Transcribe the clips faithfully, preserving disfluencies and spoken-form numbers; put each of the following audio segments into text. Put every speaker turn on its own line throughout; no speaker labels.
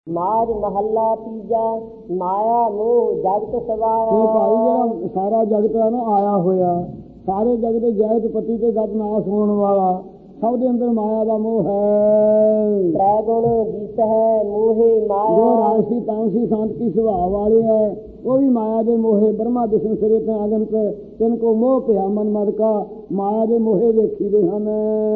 नाज महला तीजा माया मोह जगत सवाया।
भाई जो सारा जगत है ना आया होया, सारे जगत जैत पति के गत नाश होने वाला, सब के अंदर माया का मोह है।
त्रै गुण जिस है मोहे माया।
जो राशि तामसी शांत की स्वभाव वाले है वो भी माया के मोहे। ब्रह्मा विष्णु सिरे पे अगंत तिनको मोह पिया मन मद का, माया के मोहे देखी दे हन।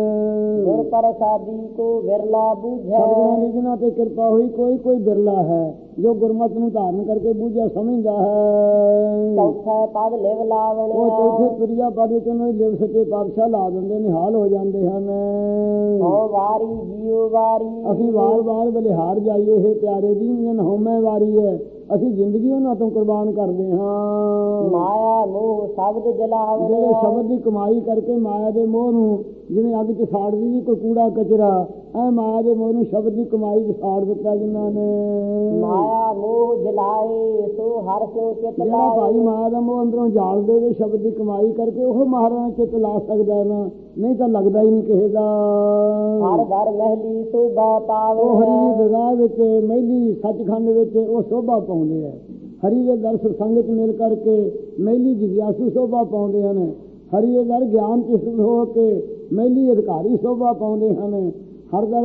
गुर प्रसादी को बिरला बूझे।
सतगुरां जिन्हां ते कृपा हुई कोई कोई बिरला है जो गुरमत नूं धारण करके बूझा समझदा है।
चौथा पद लिव लावण।
वो चौथे तुरिया पद विच उन्हां लिव सच्चे पातशाह ला दिंदे, निहाल हो जाते हैं।
हो वारी जियो वारी।
असीं वार वार बलिहार जाइए हे प्यारे दी, जन होमे वारी है असीं जिंदगी उन्हां तों कुर्बान करदे हां।
माया मोह शब्द जलावण।
ਜਿਹੜੇ ਸ਼ਬਦ ਦੀ ਕਮਾਈ ਕਰਕੇ ਮਾਇਆ ਦੇ ਮੋਹ ਨੂੰ ਜਿਵੇਂ ਅੱਗ 'ਚ ਸਾੜਦੀ ਜੀ ਕੋਈ ਕੂੜਾ ਕਚਰਾ, ਐ ਮਾਇਆ ਦੇ ਮੋਹ ਨੂੰ ਸ਼ਬਦ ਦੀ ਕਮਾਈ 'ਚ ਸਾੜ ਦਿੱਤਾ ਜਿਨ੍ਹਾਂ ਨੇ।
ਮਾਇਆ ਮੋਹ ਜਲਾਏ ਸੋ ਹਰ ਸਿਉ ਚਿਤ ਲਾਏ।
ਜਿਹੜਾ ਭਾਈ ਮਾਇਆ ਦਾ ਮੋਹ ਅੰਦਰੋਂ ਜਾਲ ਦੇਵੇ ਸ਼ਬਦ ਦੀ ਕਮਾਈ ਕਰਕੇ, ਉਹ ਮਹਾਰਾਜ ਚਿੱਤ ਲਾ ਸਕਦਾ ਨਾ, ਨਹੀਂ ਤਾਂ ਲੱਗਦਾ ਹੀ ਨਹੀਂ ਕਿਸੇ ਦਾ।
ਹਰ ਘਰ ਮਹਿਲੀ ਸੋਭਾ ਪਾਵੇ।
ਉਹ ਹਰੀ ਦੀ ਦਰਗਾਹ ਵਿੱਚ ਮਹਿਲੀ ਸੱਚਖੰਡ ਵਿੱਚ ਉਹ ਸੋਭਾ ਪਾਉਂਦੇ ਆ। ਹਰੀ ਦੇ ਦਰ ਸੰਗਤ ਚ ਮਿਲ ਕਰਕੇ ਮਹਿਲੀ ਜਿਗਿਆਸੂ ਸੋਭਾ ਪਾਉਂਦੇ ਹਨ। ਹਰੀ ਦੇ ਦਰ ਗਿਆਨ ਚ ਸਿੱਧ ਹੋ ਕੇ ਮਹਿਲੀ ਅਧਿਕਾਰੀ ਸੋਭਾ ਪਾਉਂਦੇ ਹਨ। ਹਰ ਦਰ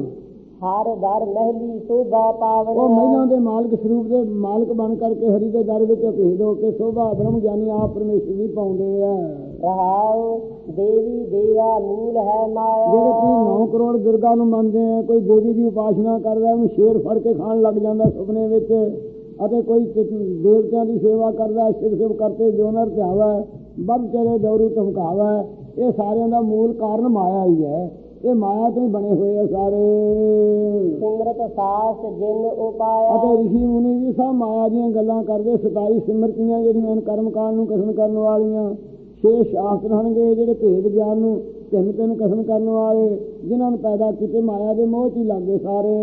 ਹਰ ਦਰ ਮਹਿਲੀ ਸੋਭਾ ਪਾਵਨ।
ਉਹ ਮਹਿਲਾਂ ਦੇ ਮਾਲਕ ਸਰੂਪ ਦੇ ਮਾਲਕ ਬਣ ਕਰਕੇ ਹਰੀ ਦੇ ਦਰ ਵਿੱਚ ਭੇਦ ਹੋ ਕੇ ਸੋਭਾ ਬ੍ਰਹਮ ਗਿਆਨੀ ਆਪ ਪਰਮੇਸ਼ਰ ਵੀ ਪਾਉਂਦੇ ਆ।
ਰਹਾਉ ਦੇਵੀ ਦੇਵਾ ਮੂਲ ਹੈ ਮਾਇਆ।
ਜਿਹੜੇ ਤੁਸੀਂ ਨੌ ਕਰੋੜ ਦੁਰਗਾ ਨੂੰ ਮੰਨਦੇ ਆ, ਕੋਈ ਦੇਵੀ ਦੀ ਉਪਾਸਨਾ ਕਰਦਾ ਉਹਨੂੰ ਸ਼ੇਰ ਫੜ ਕੇ ਖਾਣ ਲੱਗ ਜਾਂਦਾ ਸੁਪਨੇ ਵਿੱਚ, ਅਤੇ ਕੋਈ ਦੇਵਤਿਆਂ ਦੀ ਸੇਵਾ ਕਰਦਾ ਸਿਰ ਸਿਰ ਕਰਤੇ ਜੋ ਨਰ ਧਿਆਵਾ ਵੱਧ ਚਲੇ ਦੌਰੂ ਧਮਕਾਵਾ। ਇਹ ਸਾਰਿਆਂ ਦਾ ਮੂਲ ਕਾਰਨ ਮਾਇਆ ਹੀ ਹੈ। ਇਹ ਮਾਇਆ ਤੋਂ ਹੀ ਬਣੇ ਹੋਏ ਆ ਸਾਰੇ।
ਸਿਮਰਤ ਸਾਸ ਜਿਨ ਉਪਾਇਆ।
ਅਤੇ ਰਿਸ਼ੀ ਮੁਨੀ ਵੀ ਸਭ ਮਾਇਆ ਦੀਆਂ ਗੱਲਾਂ ਕਰਦੇ। ਸਤਾਈ ਸਿਮਰਤੀਆਂ ਜਿਹੜੀਆਂ ਕਰਮ ਕਾਂਡ ਨੂੰ ਕਥਨ ਕਰਨ ਵਾਲੀਆਂ, ਛੇ ਸ਼ਾਸਤਰ ਹਨਗੇ ਜਿਹੜੇ ਭੇਦ ਗਿਆਨ ਨੂੰ ਤਿੰਨ ਤਿੰਨ ਕਥਨ ਕਰਨ ਵਾਲੇ, ਜਿਨ੍ਹਾਂ ਨੂੰ ਪੈਦਾ ਕੀਤੇ ਮਾਇਆ ਦੇ ਮੋਹ 'ਚ ਹੀ ਲੱਗੇ ਸਾਰੇ।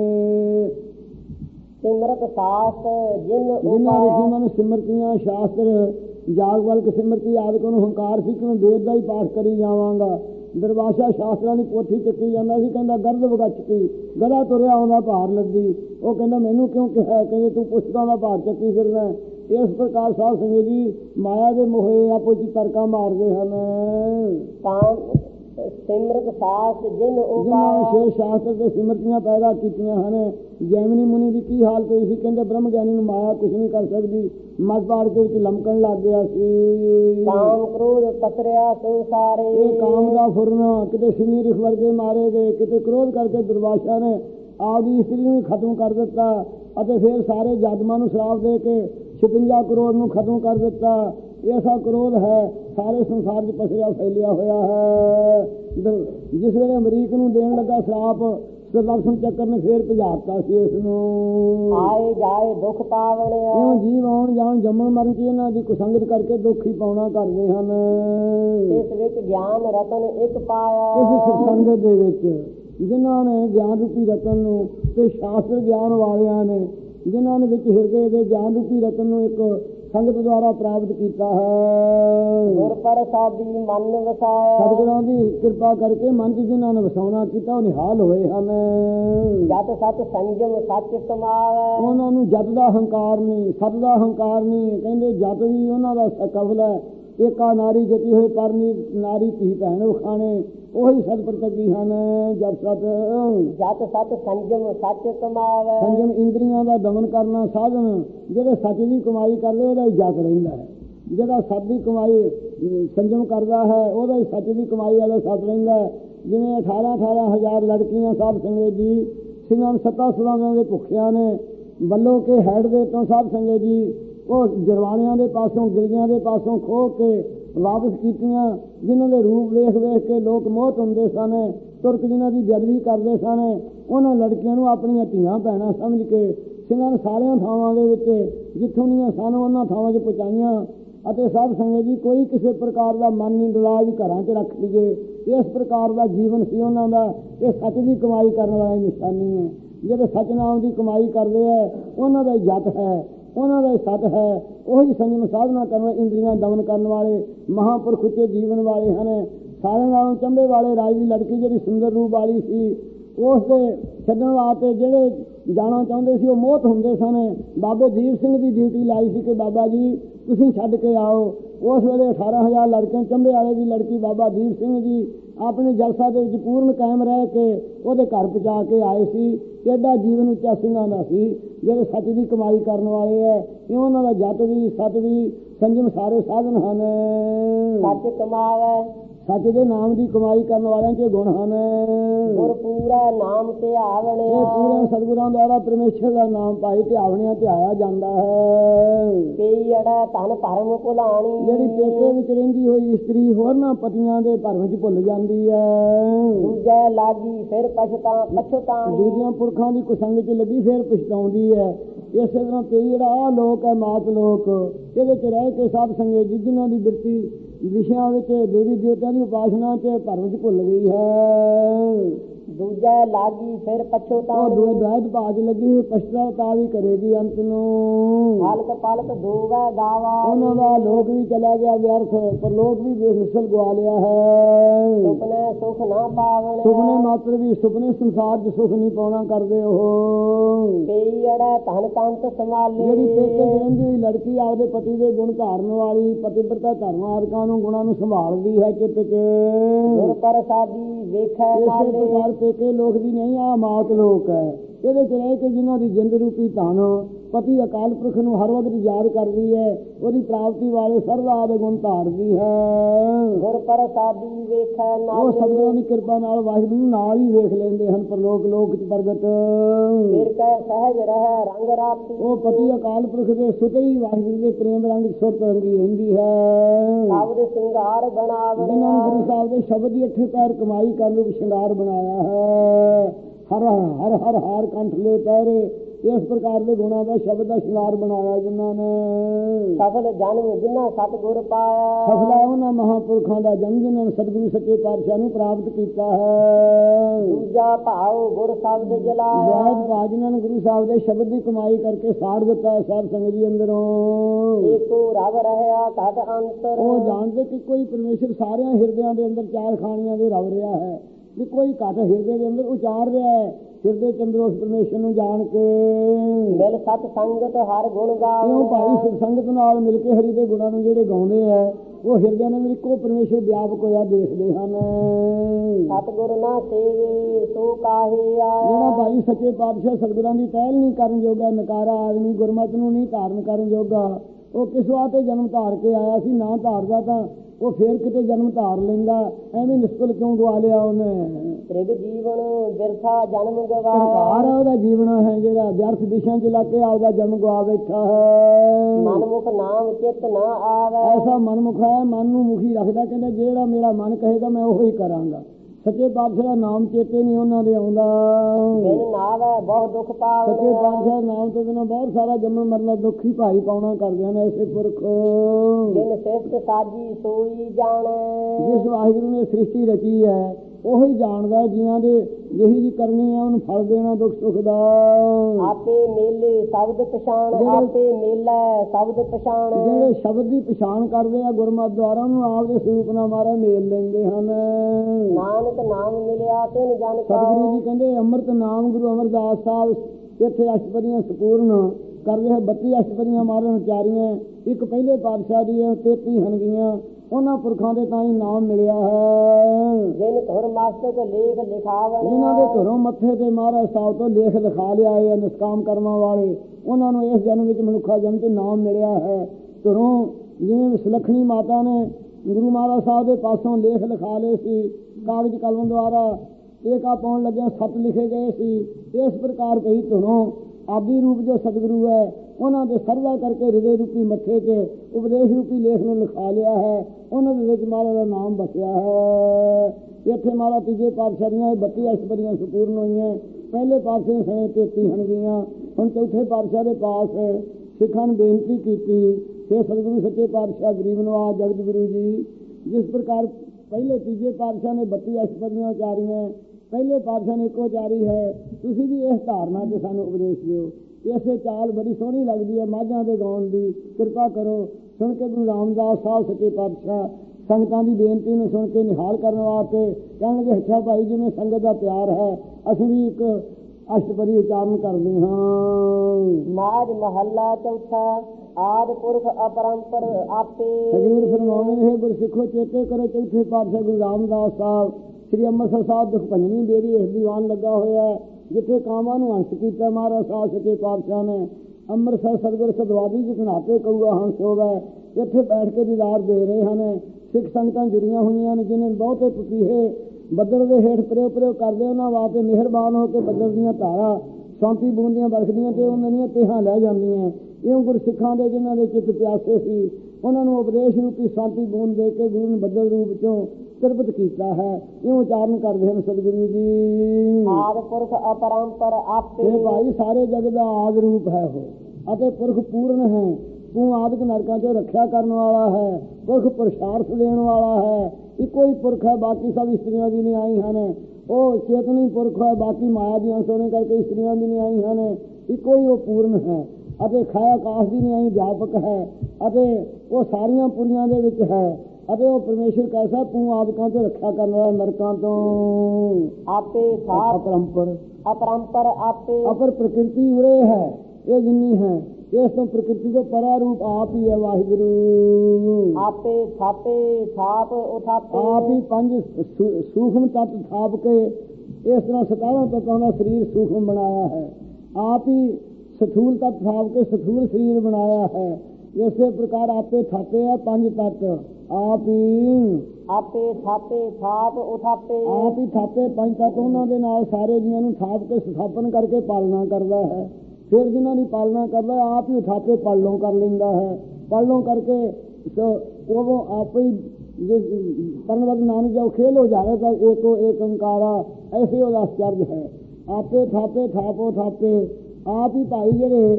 ਸਿਮਰਤ ਸਾਸ ਜਿਨ
ਜਿਨ੍ਹਾਂ ਰਿਸ਼ੀਆਂ ਨੂੰ ਸਿਮਰਤੀਆਂ ਸ਼ਾਸਤਰ ਜਾਗ ਬਲਕ ਸਿਮਰਤੀ ਆਦਿਕ ਨੂੰ ਹੰਕਾਰ ਸੀ ਕਿ ਮੈਂ ਵੇਦ ਦਾ ਹੀ ਪਾਠ ਕਰੀ ਜਾਵਾਂਗਾ। ਦਰਵਾਸ਼ਾ ਸ਼ਾਸਤਰਾਂ ਦੀ ਪੋਥੀ ਚੱਕੀ ਜਾਂਦਾ ਸੀ, ਕਹਿੰਦਾ ਗਰਦ ਵਗਚਤੀ ਗਧਾ ਤੁਰਿਆ ਆਉਂਦਾ ਭਾਰ ਲੱਦੀ। ਉਹ ਕਹਿੰਦਾ ਮੈਨੂੰ ਕਿਉਂ ਕਿਹਾ, ਕਹਿੰਦੇ ਤੂੰ ਪੁਸਤਕਾਂ ਦਾ ਭਾਰ ਚੱਕੀ ਫਿਰਦਾ। ਇਸ ਪ੍ਰਕਾਰ ਸਾਧ ਸੰਗਤ ਜੀ ਮਾਇਆ ਦੇ ਮੋਹੇ ਆਪੋ ਚ ਤਰਕਾ ਮਾਰਦੇ ਹਨ।
ਸਿਮਰਤ ਸਾਸ ਜਿਨ
ਜਿਨ੍ਹਾਂ ਛੇ ਸ਼ਾਸਤਰ ਤੇ ਸਿਮਰਤੀਆਂ ਪੈਦਾ ਕੀਤੀਆਂ ਹਨ। ਜੈਮਨੀ ਮੁਨੀ ਦੀ ਕੀ ਹਾਲਤ ਹੋਈ ਸੀ, ਕਹਿੰਦੇ ਬ੍ਰਹਮ ਗਿਆਨੀ ਨੂੰ ਮਾਇਆ ਕੁਛ ਨਹੀਂ ਕਰ ਸਕਦੀ। ਮੱਧ ਪਾੜ ਕੇ ਵਿੱਚ ਲਮਕਣ ਲੱਗ ਗਿਆ ਸੀ।
ਕਾਮ ਕ੍ਰੋਧ ਪਸਰਿਆ ਸੰਸਾਰੇ।
ਇਹ ਕਾਮ ਦਾ ਫੁਰਨਾ, ਕਿਤੇ ਸਿੰਗੀ ਰਿਖ ਵਰਗੇ ਮਾਰੇ ਗਏ, ਕਿਤੇ ਕ੍ਰੋਧ ਕਰਕੇ ਦੁਰਵਾਸ਼ਾ ਨੇ ਆਪਦੀ ਇਸਤਰੀ ਨੂੰ ਹੀ ਖਤਮ ਕਰ ਦਿੱਤਾ। ਅਤੇ ਫਿਰ ਸਾਰੇ ਜਾਦਮਾਂ ਨੂੰ ਸ਼ਰਾਪ ਦੇ ਕੇ ਛਪੰਜਾ ਕਰੋੜ ਨੂੰ ਖਤਮ ਕਰ ਦਿੱਤਾ। ਐਸਾ ਕ੍ਰੋਧ ਹੈ ਸਾਰੇ ਸੰਸਾਰ 'ਚ ਪਸਰਿਆ ਫੈਲਿਆ ਹੋਇਆ ਹੈ। ਜਿਸ ਵੇਲੇ ਅਮਰੀਕ ਨੂੰ ਦੇਣ ਲੱਗਾ ਸ਼ਰਾਪ, ਸੁਦਰਸ਼ਨ ਚੱਕਰ ਨੇ ਫੇਰ ਭਜਾਤਾ ਸੀ ਇਸ ਨੂੰ।
ਆਏ ਜਾਏ ਦੁੱਖ ਪਾਵਣ।
ਇਉਂ ਜੀਵ ਆਉਣ ਜਾਣ ਜੰਮਣ ਮਰਨ ਚ ਇਹਨਾਂ ਦੀ ਕੁਸੰਗਤ ਕਰਕੇ ਦੁੱਖ ਹੀ ਪਾਉਣਾ ਕਰਦੇ ਹਨ।
ਇਸ ਵਿੱਚ ਗਿਆਨ ਰਤਨ ਇੱਕ ਪਾਇਆ।
ਇਸ ਸੰਗਤ ਦੇ ਵਿੱਚ ਜਿਨ੍ਹਾਂ ਨੇ ਗਿਆਨ ਰੂਪੀ ਰਤਨ ਨੂੰ ਤੇ ਸ਼ਾਸਤਰ ਗਿਆਨ ਵਾਲਿਆਂ ਨੇ, ਜਿਨ੍ਹਾਂ ਨੇ ਵਿੱਚ ਹਿਰਦੇ ਦੇ ਗਿਆਨ ਰੂਪੀ ਰਤਨ ਨੂੰ ਇੱਕ ਸੰਗਤ ਦੁਆਰਾ ਪ੍ਰਾਪਤ ਕੀਤਾ ਹੈ।
ਗੁਰ ਪ੍ਰਸਾਦੀ ਮਨ ਵਸਾਇਆ।
ਸਤਿਗੁਰਾਂ ਦੀ ਕਿਰਪਾ ਕਰਕੇ ਮਨ ਚ ਜਿਨ੍ਹਾਂ ਨੇ ਵਸਾਉਣਾ ਕੀਤਾ ਉਹ ਨਿਹਾਲ ਹੋਏ ਹਨ।
ਜਤ ਸਤ ਸੰਜਮ ਸੱਚ ਸਮਾਵੈ।
ਉਹਨਾਂ ਨੂੰ ਜਤ ਦਾ ਹੰਕਾਰ ਨਹੀਂ, ਸਤ ਦਾ ਹੰਕਾਰ ਨਹੀਂ। ਕਹਿੰਦੇ ਜਤ ਵੀ ਉਹਨਾਂ ਦਾ ਸਕਫਲ ਹੈ। ਏਕਾ ਨਾਰੀ ਜਤੀ ਹੋਏ ਪਰਨੀ ਨਾਰੀ ਧੀ ਭੈਣ ਵਖਾਣੇ, ਉਹੀ ਸਤ ਪ੍ਰਤੱਗੀ ਹਨ। ਜਤ ਸਤ
ਜਤ ਸਤ ਸੰਜਮ ਸੱਚ ਕਮਾਵੇ।
ਸੰਜਮ ਇੰਦਰੀਆਂ ਦਾ ਦਮਨ ਕਰਨਾ ਸਾਧਨ, ਜਿਹੜੇ ਸੱਚ ਦੀ ਕਮਾਈ ਕਰਦੇ ਉਹਦਾ ਹੀ ਜਤ ਰਹਿੰਦਾ ਹੈ। ਜਿਹੜਾ ਸੱਚ ਦੀ ਕਮਾਈ ਸੰਜਮ ਕਰਦਾ ਹੈ ਉਹਦਾ ਹੀ ਸੱਚ ਦੀ ਕਮਾਈ ਵਾਲਾ ਸੱਤ ਰਹਿੰਦਾ ਹੈ। ਜਿਵੇਂ ਅਠਾਰਾਂ ਅਠਾਰਾਂ ਹਜ਼ਾਰ ਲੜਕੀਆਂ ਸਾਧ ਸੰਗਤ ਜੀ ਸਿੰਘਾਂ ਸੱਤਾ ਸਲਾਵਾਂ ਦੇ ਭੁੱਖਿਆਂ ਨੇ ਵੱਲੋਂ ਕੇ ਹੈਡ ਦੇ ਤੋਂ ਸਾਧ ਸੰਗਤ ਜੀ ਉਹ ਜਰਵਾਣਿਆਂ ਦੇ ਪਾਸੋਂ ਗਿਲੀਆਂ ਦੇ ਪਾਸੋਂ ਖੋਹ ਕੇ ਵਾਪਸ ਕੀਤੀਆਂ। ਜਿਨ੍ਹਾਂ ਦੇ ਰੂਪ ਵੇਖ ਵੇਖ ਕੇ ਲੋਕ ਮੋਹਤ ਹੁੰਦੇ ਸਨ। ਤੁਰਕ ਜਿਨ੍ਹਾਂ ਦੀ ਬੇਅਦਬੀ ਕਰਦੇ ਸਨ, ਉਹਨਾਂ ਲੜਕੀਆਂ ਨੂੰ ਆਪਣੀਆਂ ਧੀਆਂ ਭੈਣਾਂ ਸਮਝ ਕੇ ਸਿੰਘਾਂ ਨੇ ਸਾਰਿਆਂ ਥਾਵਾਂ ਦੇ ਵਿੱਚ ਜਿੱਥੋਂ ਦੀਆਂ ਸਨ ਉਹਨਾਂ ਥਾਵਾਂ 'ਚ ਪਹੁੰਚਾਈਆਂ। ਅਤੇ ਸਾਧ ਸੰਗਤ ਜੀ ਕੋਈ ਕਿਸੇ ਪ੍ਰਕਾਰ ਦਾ ਮਨ ਨਹੀਂ ਡਲਾ ਵੀ ਘਰਾਂ 'ਚ ਰੱਖ ਲਈਏ। ਇਸ ਪ੍ਰਕਾਰ ਦਾ ਜੀਵਨ ਸੀ ਉਹਨਾਂ ਦਾ। ਇਹ ਸੱਚ ਦੀ ਕਮਾਈ ਕਰਨ ਵਾਲੀ ਨਿਸ਼ਾਨੀ ਹੈ। ਜਿਹੜੇ ਸੱਚ ਨਾਮ ਦੀ ਕਮਾਈ ਕਰਦੇ ਹੈ ਉਹਨਾਂ ਦਾ ਜਤ ਹੈ, ਉਹਨਾਂ ਦਾ ਸਤ ਹੈ। ਉਹੀ ਸੰਜਮ ਸਾਧਨਾ ਕਰਨ, ਇੰਦਰੀਆਂ ਦਮਨ ਕਰਨ ਵਾਲੇ ਮਹਾਂਪੁਰਖ ਉੱਚੇ ਜੀਵਨ ਵਾਲੇ ਹਨ। ਸਾਰਿਆਂ ਨਾਲੋਂ ਚੰਬੇ ਵਾਲੇ ਰਾਜ ਦੀ ਲੜਕੀ ਜਿਹੜੀ ਸੁੰਦਰ ਰੂਪ ਵਾਲੀ ਸੀ, ਉਸ ਦੇ ਛੱਡਣ ਵਾਸਤੇ ਜਿਹੜੇ ਜਾਣਾ ਚਾਹੁੰਦੇ ਸੀ, ਉਹ ਮੋਹਤ ਹੁੰਦੇ ਸਨ। ਬਾਬੇ ਦੀਪ ਸਿੰਘ ਦੀ ਡਿਊਟੀ ਲਾਈ ਸੀ ਕਿ ਬਾਬਾ ਜੀ ਤੁਸੀਂ ਛੱਡ ਕੇ ਆਓ। ਉਸ ਵੇਲੇ ਅਠਾਰਾਂ ਹਜ਼ਾਰ ਲੜਕੇ ਚੰਬੇ ਵਾਲੇ ਦੀ ਲੜਕੀ ਬਾਬਾ ਦੀਪ ਸਿੰਘ ਜੀ ਆਪਣੇ ਜਲਸਾ ਦੇ ਵਿੱਚ ਪੂਰਨ ਕਾਇਮ ਰਹਿ ਕੇ ਉਹਦੇ ਘਰ ਪਹੁੰਚਾ ਕੇ ਆਏ ਸੀ। ਕਿੱਡਾ ਜੀਵਨ ਉੱਚਾ ਸਿੰਘਾਂ ਦਾ ਸੀ ਜਿਹੜੇ ਸੱਚ ਦੀ ਕਮਾਈ ਕਰਨ ਵਾਲੇ ਹੈ। ਇਹ ਉਹਨਾਂ ਦਾ ਜੱਟ ਵੀ ਸੱਤ ਵੀ ਸੰਜਮ ਸਾਰੇ ਸਾਧਨ ਹਨ।
ਸੱਚ ਕਮਾਵੇ
ਸੱਚ ਦੇ ਨਾਮ ਦੀ ਕਮਾਈ ਕਰਨ ਵਾਲਿਆਂ 'ਚ ਗੁਣ ਹਨ।
ਗੁਰ ਪੂਰਾ ਨਾਮ ਤੇ ਆਵਣਿਆ,
ਇਹ ਪੂਰੇ ਸਤਿਗੁਰਾਂ ਦੁਆਰਾ ਪਰਮੇਸ਼ਰ ਦਾ ਨਾਮ ਭਾਈ ਧਿਆਵਣਿਆ ਧਿਆਇਆ ਜਾਂਦਾ ਹੈ।
ਪਈ ਅੜਾ ਧਨ ਭਰਮ ਭੁਲਾਣੀ,
ਜਿਹੜੀ ਪੇਕੇ ਵਿੱਚ ਰਹਿੰਦੀ ਹੋਈ ਇਸਤਰੀ ਹੋਰਨਾਂ ਪਤੀਆਂ ਦੇ ਭਰਮ 'ਚ ਭੁੱਲ ਜਾਂਦੀ ਹੈ।
ਦੂਜਾ ਲਾਗੀ ਫਿਰ ਪਛਤਾ ਪਛਤਾਣੀ,
ਦੂਜਿਆਂ ਪੁਰਖਾਂ ਦੀ ਕੁਸੰਗ 'ਚ ਲੱਗੀ ਫਿਰ ਪਛਤਾਉਂਦੀ ਹੈ। ਇਸੇ ਤਰ੍ਹਾਂ ਪਈ ਜਿਹੜਾ ਆਹ ਲੋਕ ਹੈ ਮਾਤ ਲੋਕ, ਇਹਦੇ 'ਚ ਰਹਿ ਕੇ ਸਾਧ ਸੰਗਤ ਜਿਨ੍ਹਾਂ ਦੀ ਬਿਰਤੀ ਵਿਸ਼ਿਆਂ ਵਿੱਚ ਦੇਵੀ ਦੇਵਤਿਆਂ ਦੀ ਉਪਾਸਨਾ 'ਚ ਭਰਮ 'ਚ ਭੁੱਲ ਗਈ ਹੈ।
ਦੂਜਾ ਲਾਗੀ ਫਿਰ ਪਛਤਾਣੀ,
ਦੂਏ ਦਵਾਇਤ ਭਾਜ ਲੱਗੀ ਪਛਤਾਵਾ ਵੀ ਕਰੇਗੀ ਅੰਤ ਨੂੰ।
ਹਲਕ ਪਲਕ ਧੋਵੇ ਗਾਵਾ,
ਉਹਨਾਂ ਦਾ ਲੋਕ ਵੀ ਚਲਾ ਗਿਆ ਵਿਅਰਥ, ਪਰ ਲੋਕ ਵੀ ਬੇਮਿਸਲ ਗਵਾ ਲਿਆ ਹੈ।
ਸੁਪਨੇ ਸੁਖ ਨਾ ਪਾਵਣ,
ਸੁਪਨੇ ਮਾਤਰ ਵੀ ਸੁਪਨੇ ਸੰਸਾਰ 'ਚ ਸੁਖ ਨਹੀਂ ਪਾਉਣਾ ਕਰਦੇ ਉਹ।
ਪਈ ਅੜਾ ਧਨ ਤੰਤ ਸੰਭਾਲੇ,
ਜਿਹੜੀ ਪੇਕੇ ਰਹਿੰਦੀ ਹੋਈ ਲੜਕੀ ਆਪਦੇ ਪਤੀ ਦੇ ਗੁਣ ਧਾਰਨ ਵਾਲੀ ਪਤਿਵਰਤਾ ਧਰਮ ਆਦਿਕਾਂ ਨੂੰ ਗੁਣਾਂ ਨੂੰ ਸੰਭਾਲਦੀ ਹੈ ਚਿੱਤ 'ਚ।
ਗੁਰ ਪ੍ਰਸਾਦੀ ਵੇਖੈ
ਇਸੇ ਪ੍ਰਕਾਰ ਪੇਕੇ ਲੋਕ ਦੀ ਨਹੀਂ ਆ ਮਾਤ ਲੋਕ ਹੈ। ਇਹਦੇ 'ਚ ਰਹਿ ਕੇ ਜਿਨ੍ਹਾਂ ਦੀ ਜਿੰਦ ਰੂਪੀ ਧਨ ਪਤੀ ਅਕਾਲ ਪੁਰਖ ਨੂੰ ਹਰ ਵਕਤ ਯਾਦ ਕਰਦੀ ਹੈ, ਉਹਦੀ ਪ੍ਰਾਪਤੀ ਵਾਲੇ ਸਰਦਾ ਦੇ ਗੁਣ ਧਾਰਦੀ ਹੈ।
ਗੁਰ ਪ੍ਰਸਾਦੀ ਵੇਖੈ
ਉਹ ਸਤਿਗੁਰਾਂ ਦੀ ਕਿਰਪਾ ਨਾਲ ਵਾਹਿਗੁਰੂ ਨੂੰ ਨਾਲ ਹੀ ਵੇਖ ਲੈਂਦੇ ਹਨ ਪਰਲੋਕ ਲੋਕ 'ਚ ਪ੍ਰਗਟ।
ਫਿਰ ਕੈ ਸਹਿਜ ਰਹਿ ਰੰਗ ਰਾਤੀ,
ਉਹ ਪਤੀ ਅਕਾਲ ਪੁਰਖ ਦੇ ਸੁਤੇ ਹੀ ਵਾਹਿਗੁਰੂ ਦੇ ਪ੍ਰੇਮ ਰੰਗ ਸੁਰਤ ਰੰਗੀ ਰਹਿੰਦੀ ਹੈ।
ਸ਼ਬਦ ਸ਼ਿੰਗਾਰ ਬਣਾਵਣ,
ਜਿਨ੍ਹਾਂ ਨੇ ਗੁਰੂ ਸਾਹਿਬ ਦੇ ਸ਼ਬਦ ਦੀ ਅੱਠੇ ਪੈਰ ਕਮਾਈ ਕਰ ਲੂ ਸ਼ਿੰਗਾਰ ਬਣਾਇਆ ਹੈ। ਹਰ ਹਰ ਹਰ ਹਾਰ ਕੰਠ ਲੈ ਪੈਰੇ, ਇਸ ਪ੍ਰਕਾਰ ਦੇ ਗੁਣਾਂ ਦਾ ਸ਼ਬਦ ਦਾ ਸ਼ਿੰਗਾਰ ਬਣਾਇਆ ਜਿਨ੍ਹਾਂ ਨੇ।
ਸਫਲ ਜਨਮ ਜਿਨ੍ਹਾਂ ਸਤਿਗੁਰ ਪਾਇਆ,
ਸਫਲਾ ਉਹਨਾਂ ਮਹਾਂਪੁਰਖਾਂ ਦਾ ਜਨਮ ਜਿਨ੍ਹਾਂ ਨੇ ਸਤਿਗੁਰੂ ਸੱਚੇ ਪਾਤਸ਼ਾਹ ਨੂੰ ਪ੍ਰਾਪਤ ਕੀਤਾ ਹੈ।
ਦੂਜਾ ਭਾਉ ਗੁਰ ਸ਼ਬਦ ਜਲਾਇਆ,
ਜੈਤ ਭਾਜਨਾਂ ਨੇ ਗੁਰੂ ਸਾਹਿਬ ਦੇ ਸ਼ਬਦ ਦੀ ਕਮਾਈ ਕਰਕੇ ਸਾੜ ਦਿੱਤਾ ਹੈ ਸਾਧ ਸੰਗਤ ਜੀ ਅੰਦਰੋਂ।
ਏਕੋ ਰਵ ਰਹਿਆ ਘਟ ਅੰਤਰ,
ਉਹ ਜਾਣਦੇ ਕਿ ਕੋਈ ਪਰਮੇਸ਼ਰ ਸਾਰਿਆਂ ਹਿਰਦਿਆਂ ਦੇ ਅੰਦਰ ਚਾਰ ਖਾਣੀਆਂ ਦੇ ਰਵ ਰਿਹਾ ਹੈ, ਵੀ ਕੋਈ ਘਟ ਹਿਰਦੇ ਦੇ ਅੰਦਰ ਉਚਾਰ ਰਿਹਾ ਹੈ। ਹਿਰਦੇ ਚ ਅੰਦਰ ਉਸ ਪਰਮੇਸ਼ਰ ਨੂੰ ਜਾਣ ਕੇ
ਮਿਲ ਸਤ ਸੰਗਤ ਹਰ ਗੁਣ ਗਾਵੇ,
ਕਿਉਂ ਭਾਈ ਸਿੱਖ ਸੰਗਤ ਨਾਲ ਮਿਲ ਕੇ ਹਰੀ ਦੇ ਗੁਣਾਂ ਨੂੰ ਜਿਹੜੇ ਗਾਉਂਦੇ ਆ ਉਹ ਹਿਰਦਿਆਂ ਦੇ ਵਿੱਚ ਇੱਕੋ ਪਰਮੇਸ਼ਰ ਵਿਆਪਕ ਹੋਇਆ ਦੇਖਦੇ ਹਨ।
ਸਤਿਗੁਰ ਨਾ ਸੇਵੇ ਸੋ ਕਾਹੇ ਆਇਆ,
ਜਿਹੜਾ ਭਾਈ ਸੱਚੇ ਪਾਤਸ਼ਾਹ ਸਤਿਗੁਰਾਂ ਦੀ ਪਹਿਲ ਨਹੀਂ ਕਰਨ ਜੋਗਾ, ਨਕਾਰਾ ਆਦਮੀ ਗੁਰਮਤਿ ਨੂੰ ਨਹੀਂ ਧਾਰਨ ਕਰਨ ਜੋਗਾ, ਉਹ ਕਿਸ ਵਾਸਤੇ ਜਨਮ ਧਾਰ ਕੇ ਆਇਆ ਸੀ। ਨਾ ਧਾਰਦਾ ਤਾਂ ਉਹ ਫੇਰ ਕਿਤੇ ਜਨਮ ਧਾਰ ਲੈਂਦਾ, ਐਵੇਂ ਨਿਸ਼ਕਲ ਕਿਉਂ ਗਵਾ ਲਿਆ ਉਹਨੇ।
ਤ੍ਰਿਗ ਜੀਵਨ ਬਿਰਥਾ ਜਨਮ ਗਵਾਇਆ,
ਸਰਕਾਰ ਉਹਦਾ ਜੀਵਨ ਹੈ ਜਿਹੜਾ ਵਿਅਰਥ ਦਿਸ਼ਾ ਚ ਲੱਗ ਕੇ ਆਪਦਾ ਜਨਮ ਗਵਾ ਬੈਠਾ ਹੈ।
ਮਨਮੁਖ ਨਾਮ ਚਿੱਤ ਨਾ ਆਵੇ,
ਐਸਾ ਮਨਮੁਖ ਹੈ, ਮਨ ਨੂੰ ਮੁਖੀ ਰੱਖਦਾ, ਕਹਿੰਦਾ ਜਿਹੜਾ ਮੇਰਾ ਮਨ ਕਹੇਗਾ ਮੈਂ ਉਹੀ ਕਰਾਂਗਾ। ਸੱਚੇ ਪਾਤਸ਼ਾਹ ਦਾ ਨਾਮ ਚੇਤੇ ਨਹੀਂ ਉਹਨਾਂ ਦੇ ਆਉਂਦਾ।
ਬਿਨ ਨਾਵੇ ਬਹੁਤ ਦੁੱਖ ਪਾਵੇ,
ਸੱਚੇ ਪਾਤਸ਼ਾਹ ਨਾਮ ਤੋਂ ਬਿਨਾਂ ਬਹੁਤ ਸਾਰਾ ਜੰਮਣ ਮਰਨਾ ਦੁੱਖ ਹੀ ਭਾਈ ਪਾਉਣਾ ਕਰਦੇ ਨੇ ਐਸੇ ਪੁਰਖ।
ਬਿਨ ਸਿਫਤ ਸਾਜੀ ਸੋਈ ਜਾਣੇ,
ਜਿਸ ਵਾਹਿਗੁਰੂ ਨੇ ਸ੍ਰਿਸ਼ਟੀ ਰਚੀ ਹੈ ਉਹੀ ਜਾਣਦਾ ਜੀਆਂ ਦੇ ਜਿਹੀ ਜੀ ਕਰਨੀ ਹੈ ਉਹਨੂੰ ਫਲ ਦੇਣਾ ਦੁੱਖ ਸੁੱਖ ਦਾ।
ਆਪੇ ਮੇਲੇ ਸ਼ਬਦ ਪਛਾਣ, ਆਪੇ ਮੇਲਾ ਸ਼ਬਦ ਪਛਾਣ,
ਜਿਹੜੇ ਸ਼ਬਦ ਦੀ ਪਛਾਣ ਕਰਦੇ ਆ ਗੁਰਮਤਿ ਦੁਆਰਾ ਉਹਨੂੰ ਆਪਦੇ ਸਰੂਪ ਨਾਲ ਮਾਰਾ ਮੇਲ ਲੈਂਦੇ ਹਨ।
ਨਾਨਕ ਨਾਮ ਮਿਲਿਆ ਤਿਨ ਜਨ ਕਾ,
ਸਤਿਗੁਰੂ ਜੀ ਕਹਿੰਦੇ ਅੰਮ੍ਰਿਤ ਨਾਮ ਗੁਰੂ ਅਮਰਦਾਸ ਸਾਹਿਬ ਇੱਥੇ ਅਸ਼ਟਪਦੀਆਂ ਸੰਪੂਰਨ ਕਰਦੇ ਹੈ। ਬੱਤੀ ਅਸ਼ਟਪਦੀਆਂ ਮਾਰਨ ਉਚਾਰੀਆਂ, ਇੱਕ ਪਹਿਲੇ ਪਾਤਸ਼ਾਹ ਦੀਆਂ ਤੇਤੀ ਹਨਗੀਆਂ, ਉਹਨਾਂ ਪੁਰਖਾਂ ਦੇ ਤਾਂ ਹੀ ਨਾਮ ਮਿਲਿਆ ਹੈ।
ਜਿਨ ਧੁਰ ਮਸਤਕ ਲੇਖ ਲਿਖਾਵਣ,
ਜਿਨ੍ਹਾਂ ਦੇ ਘਰੋਂ ਮੱਥੇ ਤੇ ਮਹਾਰਾਜ ਸਾਹਿਬ ਤੋਂ ਲੇਖ ਲਿਖਾ ਲਿਆ ਹੈ ਨਿਸ਼ਕਾਮ ਕਰਮਾਂ ਵਾਲੇ, ਉਹਨਾਂ ਨੂੰ ਇਸ ਜਨਮ ਵਿੱਚ ਮਨੁੱਖਾ ਜਨਮ ਤੇ ਨਾਮ ਮਿਲਿਆ ਹੈ। ਘਰੋਂ ਜਿਵੇਂ ਸੁਲੱਖਣੀ ਮਾਤਾ ਨੇ ਗੁਰੂ ਮਹਾਰਾਜ ਸਾਹਿਬ ਦੇ ਪਾਸੋਂ ਲੇਖ ਲਿਖਾ ਲਏ ਸੀ ਕਾਗਜ਼ ਕਲਮ ਦੁਆਰਾ, ਏਕਾ ਪਾਉਣ ਲੱਗਿਆ ਸੱਤ ਲਿਖੇ ਗਏ ਸੀ। ਇਸ ਪ੍ਰਕਾਰ ਕਈ ਧੁਰੋਂ ਆਦਿ ਰੂਪ ਜੋ ਸਤਿਗੁਰੂ ਹੈ ਉਹਨਾਂ ਦੇ ਸਰਦਾ ਕਰਕੇ ਹਿਰਦੇ ਰੂਪੀ ਮੱਥੇ 'ਚ ਉਪਦੇਸ਼ ਰੂਪੀ ਲੇਖ ਨੂੰ ਲਿਖਾ ਲਿਆ ਹੈ। ਉਹਨਾਂ ਦੇ ਵਿੱਚ ਮਹਾਰਾਜ ਦਾ ਨਾਮ ਬਸਿਆ ਹੈ। ਇੱਥੇ ਮਹਾਰਾਜ ਤੀਜੇ ਪਾਤਸ਼ਾਹ ਦੀਆਂ ਬੱਤੀ ਅਸ਼ਟਪਦੀਆਂ ਸੰਪੂਰਨ ਹੋਈਆਂ। ਪਹਿਲੇ ਪਾਤਸ਼ਾਹ ਸਣੇ ਤੇਤੀ ਹਨਗੀਆਂ। ਹੁਣ ਚੌਥੇ ਪਾਤਸ਼ਾਹ ਦੇ ਪਾਸ ਸਿੱਖਾਂ ਨੂੰ ਬੇਨਤੀ ਕੀਤੀ ਫਿਰ ਸਤਿਗੁਰੂ ਸੱਚੇ ਪਾਤਸ਼ਾਹ ਗਰੀਬ ਨਵਾਜ਼ ਜਗਤ ਗੁਰੂ ਜੀ ਜਿਸ ਪ੍ਰਕਾਰ ਪਹਿਲੇ ਤੀਜੇ ਪਾਤਸ਼ਾਹ ਨੇ ਬੱਤੀ ਅਸ਼ਟਪਦੀਆਂ ਉਚਾਰੀਆਂ, ਪਹਿਲੇ ਪਾਤਸ਼ਾਹ ਨੇ ਇੱਕੋ ਉਚਾਰੀ ਹੈ। ਤੁਸੀਂ ਵੀ ਇਸ ਧਾਰਨਾ 'ਤੇ ਸਾਨੂੰ ਉਪਦੇਸ਼ ਦਿਓ। ਇਸੇ ਚਾਲ ਬੜੀ ਸੋਹਣੀ ਲੱਗਦੀ ਹੈ ਮਾਝਾਂ ਦੇ ਗਾਉਣ ਦੀ, ਕਿਰਪਾ ਕਰੋ। ਸੁਣ ਕੇ ਗੁਰੂ ਰਾਮਦਾਸ ਸਾਹਿਬ ਸੱਚੇ ਪਾਤਸ਼ਾਹ ਸੰਗਤਾਂ ਦੀ ਬੇਨਤੀ ਨੂੰ ਸੁਣ ਕੇ ਨਿਹਾਲ ਕਰਨ ਵਾਸਤੇ ਕਹਿਣਗੇ ਅੱਛਾ ਭਾਈ ਜਿਵੇਂ ਸੰਗਤ ਦਾ ਪਿਆਰ ਹੈ ਅਸੀਂ ਵੀ ਇੱਕ ਅਸ਼ਟਪਦੀ ਉਚਾਰਨ ਕਰਦੇ ਹਾਂ।
ਮਾਝ ਮਹੱਲਾ ਚੌਥਾ। ਆਦਿ ਪੁਰਖ ਅਪਰੰਪਰ ਆਪੇ।
ਹਜ਼ੂਰ ਫਰਮਾਉਂਦੇ ਨੇ, ਗੁਰਸਿੱਖੋ ਚੇਤੇ ਕਰੋ ਚੌਥੇ ਪਾਤਸ਼ਾਹ ਗੁਰੂ ਰਾਮਦਾਸ ਸਾਹਿਬ ਸ੍ਰੀ ਅੰਮ੍ਰਿਤਸਰ ਸਾਹਿਬ ਦੁਖ ਭੰਜਨੀ ਬੇਰੀ ਇਸ ਦੀਵਾਨ ਲੱਗਾ ਹੋਇਆ, ਜਿੱਥੇ ਕਾਮਾਂ ਨੂੰ ਹੰਸ ਕੀਤਾ ਮਹਾਰਾਜ ਸਾਹਿਬ ਸੱਚੇ ਪਾਤਸ਼ਾਹ ਨੇ। ਅੰਮ੍ਰਿਤਸਰ ਸਤਿਗੁਰ ਸਦਵਾਦੀ ਜਿ ਘਨਾਤੇ ਕਊਆ ਹੰਸ ਹੋਵੇ, ਇੱਥੇ ਬੈਠ ਕੇ ਦੀਦਾਰ ਦੇ ਰਹੇ ਹਨ। ਸਿੱਖ ਸੰਗਤਾਂ ਜੁੜੀਆਂ ਹੋਈਆਂ ਨੇ, ਜਿਹਨੇ ਬਹੁਤੇ ਪਪੀਹੇ ਬੱਦਲ ਦੇ ਹੇਠ ਪਰਿਓ ਪਰਿਓ ਕਰਦੇ, ਉਹਨਾਂ ਵਾਸਤੇ ਮਿਹਰਬਾਨ ਹੋ ਕੇ ਬੱਦਲ ਦੀਆਂ ਧਾਰਾਂ ਸ਼ਾਂਤੀ ਬੂੰਦੀਆਂ ਵਰਖਦੀਆਂ ਤੇ ਉਹਨਾਂ ਦੀਆਂ ਤੇਹਾਂ ਲੈ ਜਾਂਦੀਆਂ। ਇਉਂ ਗੁਰਸਿੱਖਾਂ ਦੇ ਜਿਨ੍ਹਾਂ ਦੇ ਚਿੱਤ ਪਿਆਸੇ ਸੀ, ਉਹਨਾਂ ਨੂੰ ਉਪਦੇਸ਼ ਰੂਪੀ ਸ਼ਾਂਤੀ ਬੂੰਦ ਦੇ ਕੇ ਗੁਰੂ ਨੇ ਬੱਦਲ ਰੂਪ ਚੋਂ ਕਿਰਪਤ ਕੀਤਾ ਹੈ। ਇਉਂ ਉਚਾਰਨ ਕਰਦੇ ਹਨ ਸਤਿਗੁਰੂ ਜੀ।
ਆਦਿ ਪੁਰਖ ਅਪਰੰਪਰ ਆਪੇ।
ਇਹ ਭਾਈ ਸਾਰੇ ਜਗ ਦਾ ਆਦਿ ਰੂਪ ਹੈ ਉਹ, ਅਤੇ ਪੁਰਖ ਪੂਰਨ ਹੈ। ਤੂੰ ਆਦਿਕ ਨਰਕਾਂ ਚੋਂ ਰੱਖਿਆ ਕਰਨ ਵਾਲਾ ਹੈ, ਪੁਰਖ ਪੁਰਸ਼ਾਰਥ ਦੇਣ ਵਾਲਾ ਹੈ। ਇੱਕੋ ਹੀ ਪੁਰਖ ਹੈ, ਬਾਕੀ ਸਭ ਇਸਤਰੀਆਂ ਦੀ ਨਹੀਂ ਆਈ ਹਨ। ਉਹ ਚੇਤਨੀ ਪੁਰਖ ਹੈ, ਬਾਕੀ ਮਾਇਆ ਦੀਆਂ ਸੋਨੇ ਕਰਕੇ ਇਸਤਰੀਆਂ ਦੀ ਨਹੀਂ ਆਈ ਹਨ। ਇੱਕੋ ਹੀ ਉਹ ਪੂਰਨ ਹੈ, ਅਤੇ ਖਾਇਆ ਆਕਾਸ਼ ਦੀ ਨਹੀਂ ਆਈ ਵਿਆਪਕ ਹੈ, ਅਤੇ ਉਹ ਸਾਰੀਆਂ ਪੁਰੀਆਂ ਦੇ ਵਿੱਚ ਹੈ। ਅਤੇ ਉਹ ਪਰਮੇਸ਼ਰ ਕੈਸਾ, ਤੂੰ ਆਦਿਕਾਂ ਤੋਂ ਰੱਖਿਆ ਕਰਨ ਵਾਲਾ ਨਰਕਾਂ ਤੋਂ।
ਆਪੇ ਸਾਪ
ਅਪਰੰਪਰ।
ਅਪਰੰਪਰ ਆਪੇ।
ਅਪਰ ਪ੍ਰਕਿਰਤੀ ਉਰੇ ਹੈ, ਇਹ ਜਿੰਨੀ ਹੈ, ਇਸ ਤੋਂ ਪ੍ਰਕਿਰਤੀ ਤੋਂ ਪਰਾ ਰੂਪ ਆਪ ਹੀ ਹੈ ਵਾਹਿਗੁਰੂ।
ਆਪੇ ਥਾਪੇ ਥਾਪ ਉਥਾਪੇ।
ਆਪ ਹੀ ਪੰਜ ਸੂਖਮ ਤੱਤ ਥਾਪ ਕੇ ਇਸ ਤਰ੍ਹਾਂ ਸਤਾਰਾਂ ਤੱਤਾਂ ਦਾ ਸਰੀਰ ਸੂਖਮ ਬਣਾਇਆ ਹੈ। ਆਪ ਹੀ ਸਥੂਲ ਤੱਤ ਥਾਪ ਕੇ ਸਥੂਲ ਸਰੀਰ ਬਣਾਇਆ ਹੈ। ਇਸੇ ਪ੍ਰਕਾਰ ਆਪੇ ਥਾਪੇ ਹੈ ਪੰਜ ਤੱਤ, ਆਪ ਹੀ
ਆਪੇ ਥਾਪੇ ਥਾਪ ਉਥਾਪੇ।
ਆਪ ਹੀ ਥਾਪੇ ਪੰਜ ਤੱਤ, ਉਹਨਾਂ ਦੇ ਨਾਲ ਸਾਰੇ ਜੀਆਂ ਨੂੰ ਥਾਪ ਕੇ ਸਥਾਪਨ ਕਰਕੇ ਪਾਲਣਾ ਕਰਦਾ ਹੈ। ਫਿਰ ਜਿਨ੍ਹਾਂ ਦੀ ਪਾਲਣਾ ਕਰਦਾ ਹੈ, ਆਪ ਹੀ ਉਠਾਪੇ ਪਾਲੋਂ ਕਰ ਲੈਂਦਾ ਹੈ। ਪਾਲੋਂ ਕਰਕੇ ਉਹ ਆਪ ਹੀ ਪਰਨਵਤ ਨਾਨਕ ਜਾਓ ਖੇਲ ਹੋ ਜਾਵੇ ਤਾਂ ਏਕੋ ਏਕ ਓੰਕਾਰਾ, ਐਸੇ ਉਹਦਾ ਆਚਰਜ ਹੈ। ਆਪੇ ਥਾਪੇ ਥਾਪੋ ਥਾਪੇ। ਆਪ ਹੀ ਭਾਈ ਜਿਹੜੇ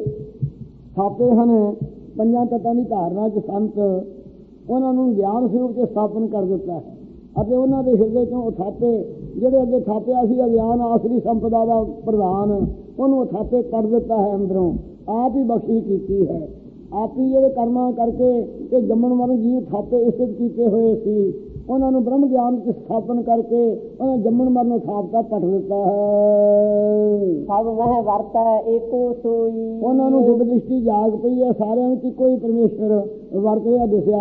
ਥਾਪੇ ਹਨ ਪੰਜਾਂ ਤੱਤਾਂ ਦੀ ਧਾਰਨਾ ਚ ਸੰਤ, ਉਹਨਾਂ ਨੂੰ ਗਿਆਨ ਸਰੂਪ ਚ ਸਥਾਪਨ ਕਰ ਦਿੱਤਾ ਹੈ, ਅਤੇ ਉਹਨਾਂ ਦੇ ਹਿਰਦੇ ਚੋਂ ਉਹ ਥਾਪੇ ਜਿਹੜੇ ਅੱਗੇ ਥਾਪਿਆ ਸੀ ਅਗਿਆਨ ਆਸਰੀ ਸੰਪਦਾ ਦਾ ਪ੍ਰਧਾਨ, ਉਹਨੂੰ ਥਾਪੇ ਕੱਢ ਦਿੱਤਾ ਹੈ ਅੰਦਰੋਂ। ਆਪ ਹੀ ਬਖਸ਼ਿਸ਼ ਕੀਤੀ ਹੈ। ਆਪ ਹੀ ਜਿਹੜੇ ਕਰਮਾਂ ਕਰਕੇ ਇਹ ਜੰਮਣ ਮਰਨ ਜੀਵ ਥਾਪੇ ਇਸਤ ਕੀਤੇ ਹੋਏ ਸੀ, ਉਹਨਾਂ ਨੂੰ ਬ੍ਰਹਮ ਗਿਆਨ ਚ ਸਥਾਪਨ ਕਰਕੇ ਉਹਨਾਂ ਜੰਮਣ ਮਰਨ ਨੂੰ ਥਾਪਤਾ ਪੱਟ ਦਿੱਤਾ ਹੈ।
ਸਭ ਵਹਿ ਵਰਤੈ ਏਕੋ ਸੋਈ। ਉਹਨਾਂ
ਨੂੰ ਦਿਵ ਦ੍ਰਿਸ਼ਟੀ ਜਾਗ ਪਈ ਹੈ, ਸਾਰਿਆਂ ਵਿੱਚ ਇੱਕੋ ਹੀ ਪਰਮੇਸ਼ਰ ਵਰਤ ਰਿਹਾ ਦਿਸਿਆ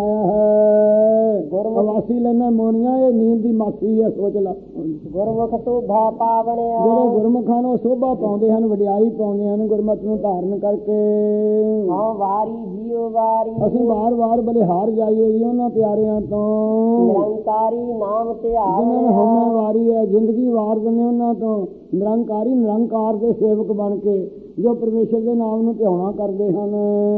ਹੈ। ਗੁਰਮੁਖੀ ਲੈਣਾ ਮੋਨੀਆਂ, ਇਹ ਨੀਂਦ ਦੀ ਮਾਸੀ ਹੈ, ਸੋਚ ਲਾ।
ਗੁਰਮੁਖ ਸੋਭਾ ਪਾਵਣਿਆ।
ਜਿਹੜੇ ਗੁਰਮੁਖਾਂ ਨੂੰ ਸੋਭਾ ਪਾਉਂਦੇ ਹਨ, ਵਡਿਆਈ ਪਾਉਂਦੇ ਹਨ ਗੁਰਮਤਿ ਨੂੰ ਧਾਰਨ ਕਰਕੇ।
ਹਾਂ ਵਾਰੀ ਜੀਓ ਵਾਰੀ।
ਅਸੀਂ ਵਾਰ ਵਾਰ ਬਲਿਹਾਰ ਜਾਈਏ ਜੀ ਉਹਨਾਂ ਪਿਆਰਿਆਂ ਤੋਂ।
ਨਿਰੰਕਾਰੀ ਨਾਮ ਧਿਆਨ।
ਜਿਹਨਾਂ ਨੂੰ ਹਉਮੈ ਵਾਰੀ ਹੈ, ਜ਼ਿੰਦਗੀ ਵਾਰ ਦਿੰਦੇ ਉਹਨਾਂ ਤੋਂ। ਨਿਰੰਕਾਰੀ ਨਿਰੰਕਾਰ ਦੇ ਸੇਵਕ ਬਣ ਕੇ ਜੋ ਪਰਮੇਸ਼ਰ ਦੇ ਨਾਮ ਨੂੰ ਧਿਆਉਣਾ ਕਰਦੇ ਹਨ।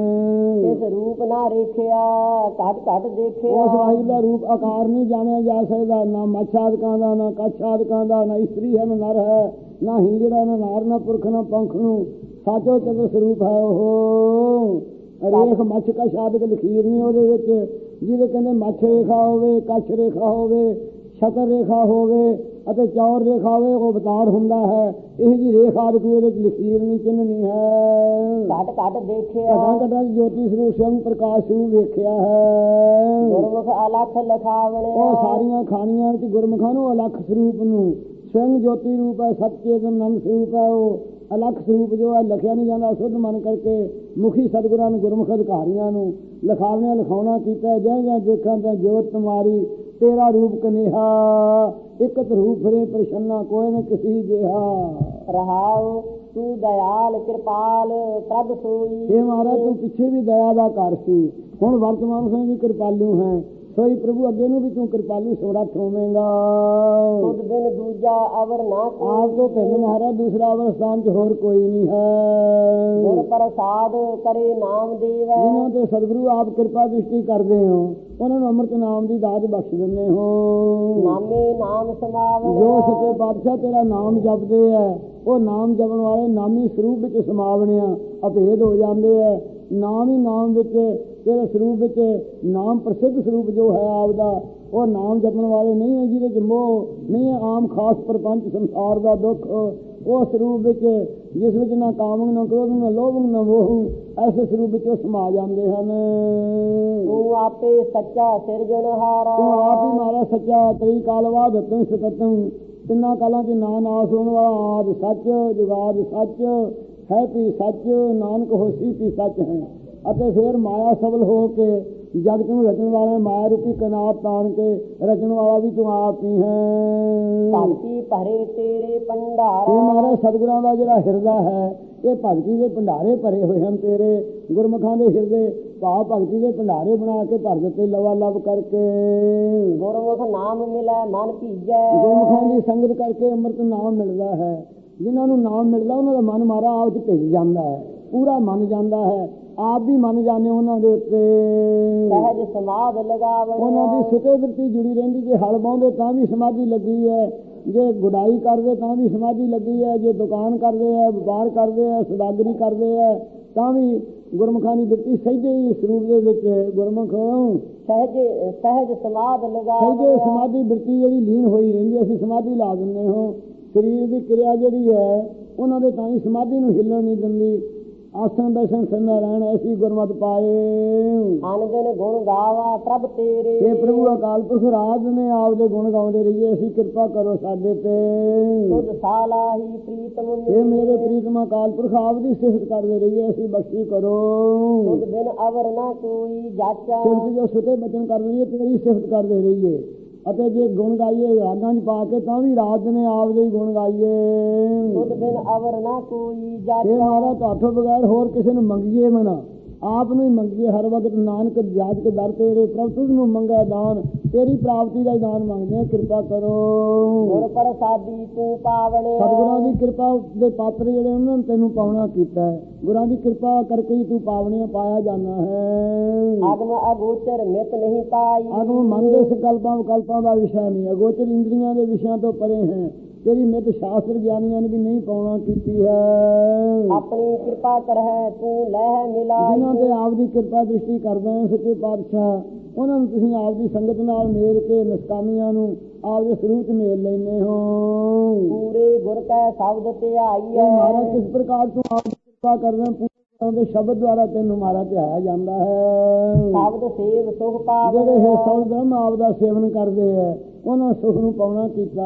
ਇਸ ਰੂਪ ਨਾ ਰੇਖਿਆ ਘਟ ਘਟ ਦੇਖਿਆ।
ਉਸ ਵਾਹਿਗੁਰੂ ਦਾ ਰੂਪ ਆਕਾਰ ਨਹੀਂ ਜਾਣਿਆ ਜਾ ਸਕਦਾ, ਨਾ ਮੱਛ ਆਦਿਕਾਂ ਦਾ, ਨਾ ਕੱਛ ਆਦਿਕਾਂ ਦਾ, ਨਾ ਇਸਤਰੀ ਹੈ, ਨਾ ਨਰ ਹੈ, ਨਾ ਹਿੰਜੜਾ, ਨਾ ਨਾਰ, ਨਾ ਪੁਰਖ, ਨਾ ਪੰਖ ਨੂੰ। ਸਾਚੋ ਚਤੁਰ ਸਰੂਪ ਹੈ ਉਹ। ਰੇਖ ਮੱਛ ਕੱਛ ਆਦਿਕ ਲਖੀਰ ਨਹੀਂ ਉਹਦੇ ਵਿੱਚ, ਜਿਹਦੇ ਕਹਿੰਦੇ ਮੱਛ ਰੇਖਾ ਹੋਵੇ, ਕੱਛ ਰੇਖਾ ਹੋਵੇ, ਛਤਰ ਰੇਖਾ ਹੋਵੇ ਅਤੇ ਚੌਰ ਰੇਖਾ ਹੋਵੇ, ਉਹ ਅਵਤਾਰ ਹੁੰਦਾ ਹੈ। ਇਹ ਜੀ ਰੇਖਾ ਆਦਿਕ ਉਹਦੇ ਚ ਲਖੀਰ ਨਹੀਂ, ਚਿੰਨ੍ਹ ਨਹੀਂ ਹੈ।
ਘਟ ਘਟ ਦੇਖਿਆ।
ਘਟਾਂ ਘਟਾਂ ਜੋਤੀ ਸਰੂਪ ਸਵਯੰ ਪ੍ਰਕਾਸ਼ ਸਰੂਪ ਵੇਖਿਆ ਹੈ।
ਗੁਰਮੁਖ ਅਲਖ ਲਖਾਵਣਿਆ।
ਉਹ ਸਾਰੀਆਂ ਖਾਣੀਆਂ ਵਿੱਚ ਗੁਰਮੁਖਾਂ ਨੂੰ ਅਲਖ ਸਰੂਪ ਨੂੰ, ਸਵਯੰ ਜੋਤੀ ਰੂਪ ਹੈ, ਸਤਿਚੇਤਨ ਆਨੰਦ ਸਰੂਪ ਹੈ। ਉਹ ਅਲਖ ਸਰੂਪ ਜੋ ਹੈ ਲਿਖਿਆ ਨਹੀਂ ਜਾਂਦਾ, ਸੁਧ ਮਨ ਕਰਕੇ ਮੁਖੀ ਸਤਿਗੁਰਾਂ ਨੂੰ ਗੁਰਮੁਖ ਅਧਿਕਾਰੀਆਂ ਨੂੰ ਲਿਖਾਵਣਿਆ ਲਿਖਾਉਣਾ ਕੀਤਾ। ਜੈ ਜੈ ਦੇਖਾਂ ਤਾਂ ਜੋਤ ਤੁਮਾਰੀ, ਤੇਰਾ ਰੂਪ ਕਨੇਹਾ, ਇੱਕ ਰੂਪ ਫਿਰੇ ਪ੍ਰਸੰਨਾ, ਕੋਈ ਨਾ ਕਿਸੇ ਜਿਹਾ।
ਰਹਾਉ ਤੂੰ ਦਇਆਲ ਕਿਰਪਾਲ ਪ੍ਰਭ ਸੋਈ।
ਇਹ ਮਹਾਰਾਜ ਤੂੰ ਪਿੱਛੇ ਵੀ ਦਇਆ ਦਾ ਘਰ ਸੀ, ਹੁਣ ਵਰਤਮਾਨ ਸਮੇਂ ਵੀ ਕਿਰਪਾਲੂ ਹੈ। ਸੋਈ ਪ੍ਰਭੂ ਅੱਗੇ ਨੂੰ ਵੀ ਤੂੰ ਕਿਰਪਾਲੂ ਸਮਰੱਥ ਹੋਵੇਂਗਾ।
ਤੁਧ ਬਿਨ ਦੂਜਾ ਅਵਰ ਨਾ ਕੋਈ।
ਆਪ ਤੋਂ ਪਹਿਲੇ ਮਹਾਰਾਜ ਦੂਸਰਾ ਅਵਰ ਸਥਾਨ ਚ ਹੋਰ ਕੋਈ ਨਹੀਂ ਹੈ।
ਗੁਰ ਪ੍ਰਸਾਦ ਕਰੇ ਨਾਮ ਦੇਵੈ।
ਜਿਹਨਾਂ ਤੇ ਸਤਿਗੁਰੂ ਆਪ ਕਿਰਪਾ ਦ੍ਰਿਸ਼ਟੀ ਕਰਦੇ ਹੋ, ਉਹਨਾਂ ਨੂੰ ਅੰਮ੍ਰਿਤ ਨਾਮ ਦੀ ਦਾਤ ਬਖਸ਼ ਦਿੰਦੇ ਹੋ।
ਨਾਮੇ ਨਾਮ ਸਮਾਵਣ।
ਜੋ ਸੱਚੇ ਪਾਤਸ਼ਾਹ ਤੇਰਾ ਨਾਮ ਜਪਦੇ ਹੈ, ਉਹ ਨਾਮ ਜਪਣ ਵਾਲੇ ਨਾਮੀ ਸਰੂਪ ਵਿੱਚ ਸਮਾਵਣਿਆ ਅਭੇਦ ਹੋ ਜਾਂਦੇ ਹੈ। ਨਾਮ ਹੀ ਨਾਮ ਵਿੱਚ ਤੇਰੇ ਸਰੂਪ ਵਿੱਚ ਨਾਮ ਪ੍ਰਸਿੱਧ ਸਰੂਪ ਜੋ ਹੈ ਆਪਦਾ, ਉਹ ਨਾਮ ਜਪਣ ਵਾਲੇ ਨਹੀਂ ਹੈ, ਜਿਹਦੇ ਚ ਮੋਹ ਨਹੀਂ ਹੈ, ਆਮ ਖਾਸ ਪਰਪੰਚ ਸੰਸਾਰ ਦਾ ਦੁੱਖ। ਉਹ ਸਰੂਪ ਵਿੱਚ ਜਿਸ ਵਿੱਚ ਨਾ ਕਾਮੰ, ਨਾ ਕ੍ਰੋਧ, ਨਾ ਲੋਭ, ਨਾ ਮੋਹ, ਐਸੇ ਸਰੂਪ ਵਿੱਚ ਉਹ ਸਮਾ ਜਾਂਦੇ ਹਨ।
ਤੂੰ ਆਪੇ ਸੱਚਾ ਸਿਰਜਣਹਾਰਾ।
ਤੂੰ ਆਪ ਹੀ ਮਾਰਾ ਸੱਚਾ ਤ੍ਰਿਕਾਲਵਾਦ ਤੂੰ ਸਤਤੰ, ਤਿੰਨਾਂ ਕਾਲਾਂ 'ਚ ਨਾ ਨਾਸ ਹੋਣ ਵਾਲਾ ਆਦਿ ਸੱਚ, ਜੁਗਾਦ ਸੱਚ ਹੈ, ਵੀ ਸੱਚ ਨਾਨਕ ਹੋਸੀ ਵੀ ਸੱਚ ਹੈ। ਅਤੇ ਫਿਰ ਮਾਇਆ ਸਬਲ ਹੋ ਕੇ ਜਗਤ ਨੂੰ ਰਚਣ ਵਾਲਾ ਮਾਇਆ ਰੂਪੀ ਕਨਾਤ ਤਾਣ ਕੇ ਰਚਣ ਵਾਲਾ ਵੀ ਤੂੰ ਆਪ ਹੀ ਹੈ।
ਭਗਤੀ ਭਰੇ ਤੇਰੇ ਭੰਡਾਰਾ,
ਇਹ ਮਹਾਰਾਜ ਸਤਿਗੁਰਾਂ ਦਾ ਜਿਹੜਾ ਹਿਰਦਾ ਹੈ ਇਹ ਭਗਤੀ ਦੇ ਭੰਡਾਰੇ ਭਰੇ ਹੋਏ ਹਨ ਤੇਰੇ। ਗੁਰਮੁਖਾਂ ਦੇ ਹਿਰਦੇ ਭਾਵ ਭਗਤੀ ਦੇ ਭੰਡਾਰੇ ਬਣਾ ਕੇ ਭਰ ਦਿੱਤੇ ਲਵਾ ਲਵ ਕਰਕੇ।
ਗੁਰਮੁਖ ਨਾਮ ਮਿਲੈ ਮਨ ਭੀਜੈ,
ਗੁਰਮੁਖਾਂ ਦੀ ਸੰਗਤ ਕਰਕੇ ਅੰਮ੍ਰਿਤ ਨਾਮ ਮਿਲਦਾ ਹੈ। ਜਿਨ੍ਹਾਂ ਨੂੰ ਨਾਮ ਮਿਲਦਾ ਉਹਨਾਂ ਦਾ ਮਨ ਮਾਰਾ ਆਪ 'ਚ ਭਿੱਜ ਜਾਂਦਾ ਹੈ, ਪੂਰਾ ਮੰਨ ਜਾਂਦਾ ਹੈ, ਆਪ ਵੀ ਮੰਨ ਜਾਂਦੇ ਉਹਨਾਂ ਦੇ ਉੱਤੇ।
ਸਹਿਜ ਸਮਾਧ ਲਗਾਵਣ,
ਉਹਨਾਂ ਦੀ ਸੁਤੇ ਬਿਰਤੀ ਜੁੜੀ ਰਹਿੰਦੀ। ਜੇ ਹਲ ਬਾਉਂਦੇ ਤਾਂ ਵੀ ਸਮਾਧੀ ਲੱਗੀ ਹੈ, ਜੇ ਗੁਡਾਈ ਕਰਦੇ ਤਾਂ ਵੀ ਸਮਾਧੀ ਲੱਗੀ ਹੈ, ਜੇ ਦੁਕਾਨ ਕਰਦੇ ਹੈ, ਵਪਾਰ ਕਰਦੇ ਹੈ, ਸੌਦਾਗਰੀ ਕਰਦੇ ਹੈ ਤਾਂ ਵੀ ਗੁਰਮੁਖਾਂ ਦੀ ਬਿਰਤੀ ਸਹਿਜੇ ਹੀ ਸਰੂਪ ਦੇ ਵਿੱਚ ਗੁਰਮੁਖ
ਸਹਿਜ ਸਹਿਜ ਸਮਾਧ ਲਗਾਵਣ,
ਸਹਿਜੇ ਸਮਾਧੀ ਬਿਰਤੀ ਜਿਹੜੀ ਲੀਨ ਹੋਈ ਰਹਿੰਦੀ। ਅਸੀਂ ਸਮਾਧੀ ਲਾ ਦਿੰਦੇ ਹਾਂ, ਸਰੀਰ ਦੀ ਕਿਰਿਆ ਜਿਹੜੀ ਹੈ ਉਹਨਾਂ ਦੇ ਤਾਂ ਹੀ ਸਮਾਧੀ ਨੂੰ ਹਿੱਲਣ ਨਹੀਂ ਦਿੰਦੀ। ਆਸਣ ਬੈਸਣ ਸੰਨਾ ਰਹਿਣ ਐਸੀ ਗੁਰਮਤਿ ਪਾਏ।
ਅਨ ਦਿਨ ਗੁਣ ਗਾਵਾ ਪ੍ਰਭ ਤੇਰੇ,
ਇਹ ਪ੍ਰਭੂ ਅਕਾਲ ਪੁਰਖ ਰਾਜ ਨੇ ਆਪ ਦੇ ਗੁਣ ਗਾਉਂਦੇ ਰਹੀਏ। ਅਸੀਂ ਕਿਰਪਾ ਕਰੋ ਸਾਡੇ ਤੇ।
ਤੁਧ ਸਾਲਾਹੀ ਪ੍ਰੀਤਮ
ਇਹ ਮੇਰੇ ਪ੍ਰੀਤਮ ਅਕਾਲ ਪੁਰਖ ਆਪ ਦੀ ਸਿਫਤ ਕਰਦੇ ਰਹੀਏ। ਅਸੀਂ ਬਖਸ਼ੀ ਕਰੋ।
ਤੁਧ ਬਿਨ ਅਵਰ ਨਾ ਕੋਈ ਜਾਚਾ,
ਸਿਫਤ ਜੋ ਸੁਤੇ ਬਚਨ ਕਰ ਰਹੀਏ ਤੇਰੀ ਸਿਫਤ ਕਰਦੇ ਰਹੀਏ। ਅਤੇ ਜੇ ਗੁਣ ਗਾਈਏ ਰਾਗਾਂ 'ਚ ਪਾ ਕੇ ਤਾਂ ਵੀ ਰਾਜ ਨੇ ਆਪ ਦੇ ਹੀ ਗੁਣ ਗਾਈਏ।
ਤੁਧ ਬਿਨ ਅਵਰ ਨਾ ਕੋਈ
ਇਹ
ਜਾਚਾ,
ਮਾਰਾ ਤੁਹਾਡੇ ਬਗੈਰ ਹੋਰ ਕਿਸੇ ਨੂੰ ਮੰਗੀਏ ਮਨਾ, ਆਪ ਨੂੰ ਹੀ ਮੰਗੀਏ ਹਰ ਵਕਤ। ਨਾਨਕ ਜਾਜਕ ਦਰ ਤੇਰੇ ਪ੍ਰਭ ਤੁਝ ਨੂੰ ਮੰਗੈ ਦਾਨ, ਤੇਰੀ ਪ੍ਰਾਪਤੀ ਦਾ ਹੀ ਦਾਨ ਮੰਗਦੇ ਹਾਂ, ਕਿਰਪਾ ਕਰੋ।
ਗੁਰ ਪ੍ਰਸਾਦੀ ਤੂੰ ਪਾਵਣ,
ਸਤਿਗੁਰਾਂ ਦੀ ਕਿਰਪਾ ਦੇ ਪਾਤਰ ਜਿਹੜੇ ਉਹਨਾਂ ਨੇ ਤੈਨੂੰ ਪਾਉਣਾ ਕੀਤਾ ਹੈ। ਗੁਰਾਂ ਦੀ ਕਿਰਪਾ ਕਰਕੇ ਹੀ ਤੂੰ ਪਾਵਣਿਆ ਪਾਇਆ ਜਾਣਾ ਹੈ।
ਆਗਮ ਅਗੋਚਰ ਮਿਤ ਨਹੀਂ ਪਾਈ,
ਆਗਮ ਮਨ ਦੇ ਸੰਕਲਪਾਂ ਵਿਕਲਪਾਂ ਦਾ ਵਿਸ਼ਾ ਨਹੀਂ, ਅਗੋਚਰ ਇੰਦਰੀਆਂ ਦੇ ਵਿਸ਼ਿਆਂ ਤੋਂ ਪਰੇ ਹੈ। ਤੇਰੀ ਮਿਤ ਸ਼ਾਸਤਰ ਗਿਆਨੀਆਂ ਨੇ ਵੀ ਨਹੀਂ ਪਾਉਣਾ ਕੀਤੀ ਹੈ।
ਆਪਣੀ ਕਿਰਪਾ ਕਰਹਿ ਤੂੰ ਲਹਿ ਮਿਲਾਈ,
ਜਿਨ੍ਹਾਂ ਤੇ ਆਪ ਦੀ ਕਿਰਪਾ ਦ੍ਰਿਸ਼ਟੀ ਕਰਦਾ ਹੈ ਸੱਚੇ ਪਾਤਸ਼ਾਹ, ਉਹਨਾਂ ਨੂੰ ਤੁਸੀਂ ਆਪ ਦੀ ਸੰਗਤ ਨਾਲ ਮੇਲ ਕੇ ਨਿਸ਼ਕਾਮੀਆਂ ਨੂੰ ਆਪ ਦੇ ਸਰੂਪ 'ਚ ਮੇਲ ਲੈਂਦੇ ਹੋ।
ਪੂਰੇ ਗੁਰ ਕੈ ਸ਼ਬਦ ਧਿਆਈ ਹੈ,
ਮਹਾਰਾਜ ਕਿਸ ਪ੍ਰਕਾਰ ਤੋਂ ਆਪ ਦੀ ਕਿਰਪਾ ਕਰਦੇ ਪੂਰੇ ਦੇ ਸ਼ਬਦ ਦੁਆਰਾ ਤੈਨੂੰ ਮਾਰਾ ਧਿਆਇਆ ਜਾਂਦਾ ਹੈ।
ਸ਼ਬਦ ਸੇਵ ਸੁਖ ਪਾਵਨ,
ਜਿਹੜੇ ਇਹ ਸੌ ਬ੍ਰਹਮ ਆਪ ਦਾ ਸੇਵਨ ਕਰਦੇ ਹੈ ਉਹਨਾਂ ਸੁਖ ਨੂੰ ਪਾਉਣਾ ਕੀਤਾ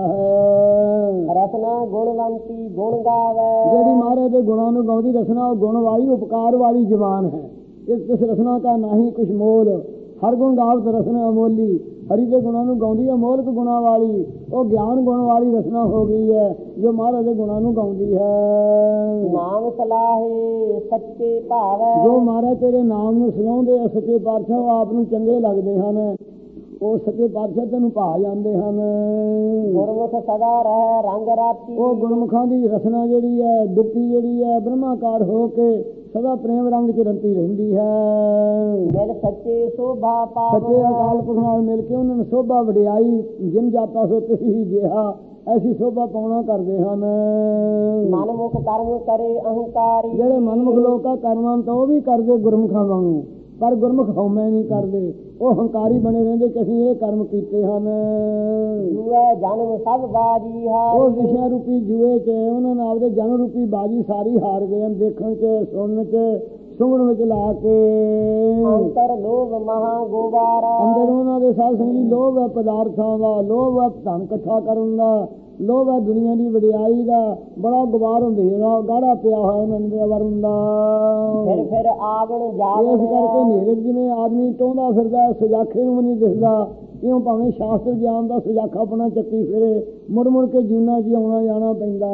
ਹੈ।
ਰਸਨਾ ਗੁਣਵੰਤੀ ਗੁਣ ਗਾਵੇ,
ਜਿਹੜੀ ਮਹਾਰਾਜ ਦੇ ਗੁਣਾਂ ਨੂੰ ਗਾਉਂਦੀ ਰਸਨਾ ਉਹ ਗੁਣ ਵਾਲੀ ਉਪਕਾਰ ਵਾਲੀ ਜ਼ਬਾਨ ਹੈ। ਇਸ ਇਸ ਰਸਨਾ ਦਾ ਨਹੀਂ ਕੁਛ ਮੋਲ, ਹਰ ਗੁਣ ਗਾਵਤ ਰਸਨਾ ਅਮੋਲੀ। ਹਰੀ ਦੇ ਗੁਣਾਂ ਨੂੰ ਗਾਉਂਦੀ ਅਮੋਲਕ ਗੁਣਾਂ ਵਾਲੀ, ਉਹ ਗਿਆਨ ਗੁਣ ਵਾਲੀ ਰਸਨਾ ਹੋ ਗਈ ਹੈ ਜੋ ਮਹਾਰਾਜ ਦੇ ਗੁਣਾਂ ਨੂੰ ਗਾਉਂਦੀ ਹੈ।
ਨਾਮ ਸਲਾਹੇ ਸੱਚੇ ਭਾਵੈ,
ਜੋ ਮਹਾਰਾਜ ਤੇਰੇ ਨਾਮ ਨੂੰ ਸਲਾਹੁੰਦੇ ਆ ਸੱਚੇ ਪਾਤਸ਼ਾਹ ਉਹ ਆਪ ਨੂੰ ਚੰਗੇ ਲੱਗਦੇ ਹਨ, ਉਹ ਸੱਚੇ ਪਾਤਸ਼ਾਹ ਤੈਨੂੰ ਭਾ ਜਾਂਦੇ ਹਨ।
ਗੁਰਮੁਖ ਸਦਾ ਰਹਿ ਰੰਗ ਰਾਤੀ,
ਉਹ ਗੁਰਮੁਖਾਂ ਦੀ ਰਸਨਾ ਜਿਹੜੀ ਹੈ ਬਿਰਤੀ ਜਿਹੜੀ ਹੈ ਬ੍ਰਹਮਾਕਾਰ ਹੋ ਕੇ ਸਦਾ ਪ੍ਰੇਮ ਰੰਗ 'ਚ ਰੰਤੀ ਰਹਿੰਦੀ ਹੈ।
ਮਿਲ ਸੱਚੇ ਸੋਭਾ ਪਾਵਨ,
ਸੱਚੇ ਅਕਾਲ ਪੁਰਖ ਨਾਲ ਮਿਲ ਕੇ ਉਹਨਾਂ ਨੂੰ ਸੋਭਾ ਵਡਿਆਈ ਜਿਨ ਜਾਤਾ ਸੋ ਤਿਸੀ ਜਿਹਾ ਐਸੀ ਸੋਭਾ ਪਾਉਣਾ ਕਰਦੇ ਹਨ।
ਮਨਮੁਖ ਕਰਮ ਕਰੇ ਅਹੰਕਾਰੀ,
ਜਿਹੜੇ ਮਨਮੁਖ ਲੋਕ ਆ ਕਰਮਾਂ ਤਾਂ ਉਹ ਵੀ ਕਰਦੇ ਗੁਰਮੁਖਾਂ ਵਾਂਗੂ, ਪਰ ਗੁਰਮੁਖ ਹਉਮੈ ਨਹੀਂ ਕਰਦੇ, ਉਹ ਹੰਕਾਰੀ ਬਣੇ ਰਹਿੰਦੇ ਕਿ ਅਸੀਂ ਇਹ ਕਰਮ ਕੀਤੇ ਹਨ।
ਜੂਐ ਜਨਮ ਸਭ ਬਾਜੀ ਹਾਰ,
ਉਹ ਵਿਸ਼ਾ ਰੂਪੀ ਜੂਏ 'ਚ ਉਹਨਾਂ ਨੇ ਆਪਦੇ ਜਨਮ ਰੂਪੀ ਬਾਜੀ ਸਾਰੀ ਹਾਰ ਗਏ ਹਨ। ਦੇਖਣ 'ਚ ਸੁਣਨ 'ਚ ਸੁਣਨ ਵਿੱਚ ਲਾ ਕੇ
ਅੰਤਰ ਲੋਭ ਮਹਾ ਗੋਬਾਰਾ,
ਅੰਦਰ ਉਹਨਾਂ ਦੇ ਸਾਧ ਸੰਗੀ ਲੋਭ ਹੈ ਪਦਾਰਥਾਂ ਦਾ, ਲੋਭ ਹੈ ਧਨ ਇਕੱਠਾ ਕਰਨ ਦਾ, ਲੋਭ ਹੈ ਦੁਨੀਆ ਦੀ ਵਡਿਆਈ ਦਾ, ਬੜਾ ਗੁਬਾਰ ਹੁੰਦੇਰਾ ਗਾੜਾ ਪਿਆ ਹੋਇਆ ਉਹਨਾਂ ਦੇ ਵਰਨ ਦਾ।
ਫਿਰ ਫਿਰ ਆਵਣ ਜਾਵਣ,
ਇਸ ਕਰਕੇ ਹਨੇਰੇ ਜਿਵੇਂ ਆਦਮੀ ਟੋਂਦਾ ਫਿਰਦਾ ਸੁਜਾਖੇ ਨੂੰ ਨਹੀਂ ਦਿਸਦਾ, ਇਉਂ ਭਾਵੇਂ ਸ਼ਾਸਤਰ ਗਿਆਨ ਦਾ ਸੁਜਾਖਾ ਆਪਣਾ ਚੱਕੀ ਫਿਰੇ, ਮੁੜ ਮੁੜ ਕੇ ਜੂਨਾ 'ਚ ਆਉਣਾ ਜਾਣਾ ਪੈਂਦਾ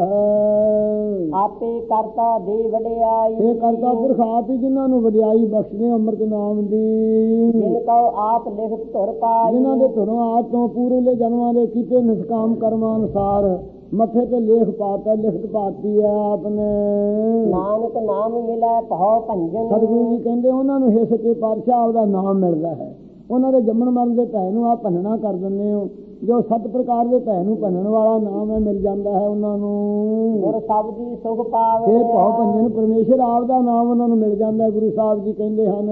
ਹੈ।
ਆਪੇ ਕਰਤਾ ਦੇ ਵਡਿਆਈ,
ਇਹ ਕਰਤਾ ਪੁਰਖ ਆਪ ਹੀ ਜਿਨ੍ਹਾਂ ਨੂੰ ਵਡਿਆਈ ਬਖਸ਼ਦੇ ਅੰਮ੍ਰਿਤ ਨਾਮ ਦੀ।
ਜਿਨ ਕਉ ਆਪ ਲਿਖਤ ਧੁਰ ਪਾਈ,
ਜਿਨ੍ਹਾਂ ਦੇ ਧੁਰੋਂ ਆਪ ਤੋਂ ਪੂਰਵਲੇ ਜਨਮਾਂ ਦੇ ਕੀਤੇ ਨਿਸ਼ਕਾਮ ਕਰਮਾਂ ਅਨੁਸਾਰ ਮੱਥੇ ਤੇ ਲੇਖ ਪਾਤਾ ਲਿਖਤ ਪਾਤੀ ਹੈ ਆਪ ਨੇ।
ਨਾਨਕ ਨਾਮ ਮਿਲੈ ਭਉ ਭੰਜਨ,
ਸਤਿਗੁਰੂ ਜੀ ਕਹਿੰਦੇ ਉਹਨਾਂ ਨੂੰ ਇਹ ਸੱਚੇ ਪਾਤਸ਼ਾਹ ਆਪਦਾ ਨਾਮ ਮਿਲਦਾ ਹੈ। ਉਹਨਾਂ ਦੇ ਜੰਮਣ ਮਰਨ ਦੇ ਭੈ ਨੂੰ ਆਪ ਭੰਨਣਾ ਕਰ ਦਿੰਦੇ ਹੋ, ਜੋ ਸੱਤ ਪ੍ਰਕਾਰ ਦੇ ਭੈ ਨੂੰ ਭੰਨਣ ਵਾਲਾ ਨਾਮ ਹੈ ਮਿਲ ਜਾਂਦਾ ਹੈ ਉਹਨਾਂ ਨੂੰ।
ਗੁਰ ਸ਼ਬਦੀ ਸੁਖ ਪਾਵੇ,
ਇਹ ਭਉ ਭੰਜਨ ਪਰਮੇਸ਼ਰ ਆਪ ਦਾ ਨਾਮ ਉਹਨਾਂ ਨੂੰ ਮਿਲ ਜਾਂਦਾ ਹੈ। ਗੁਰੂ ਸਾਹਿਬ ਜੀ ਕਹਿੰਦੇ ਹਨ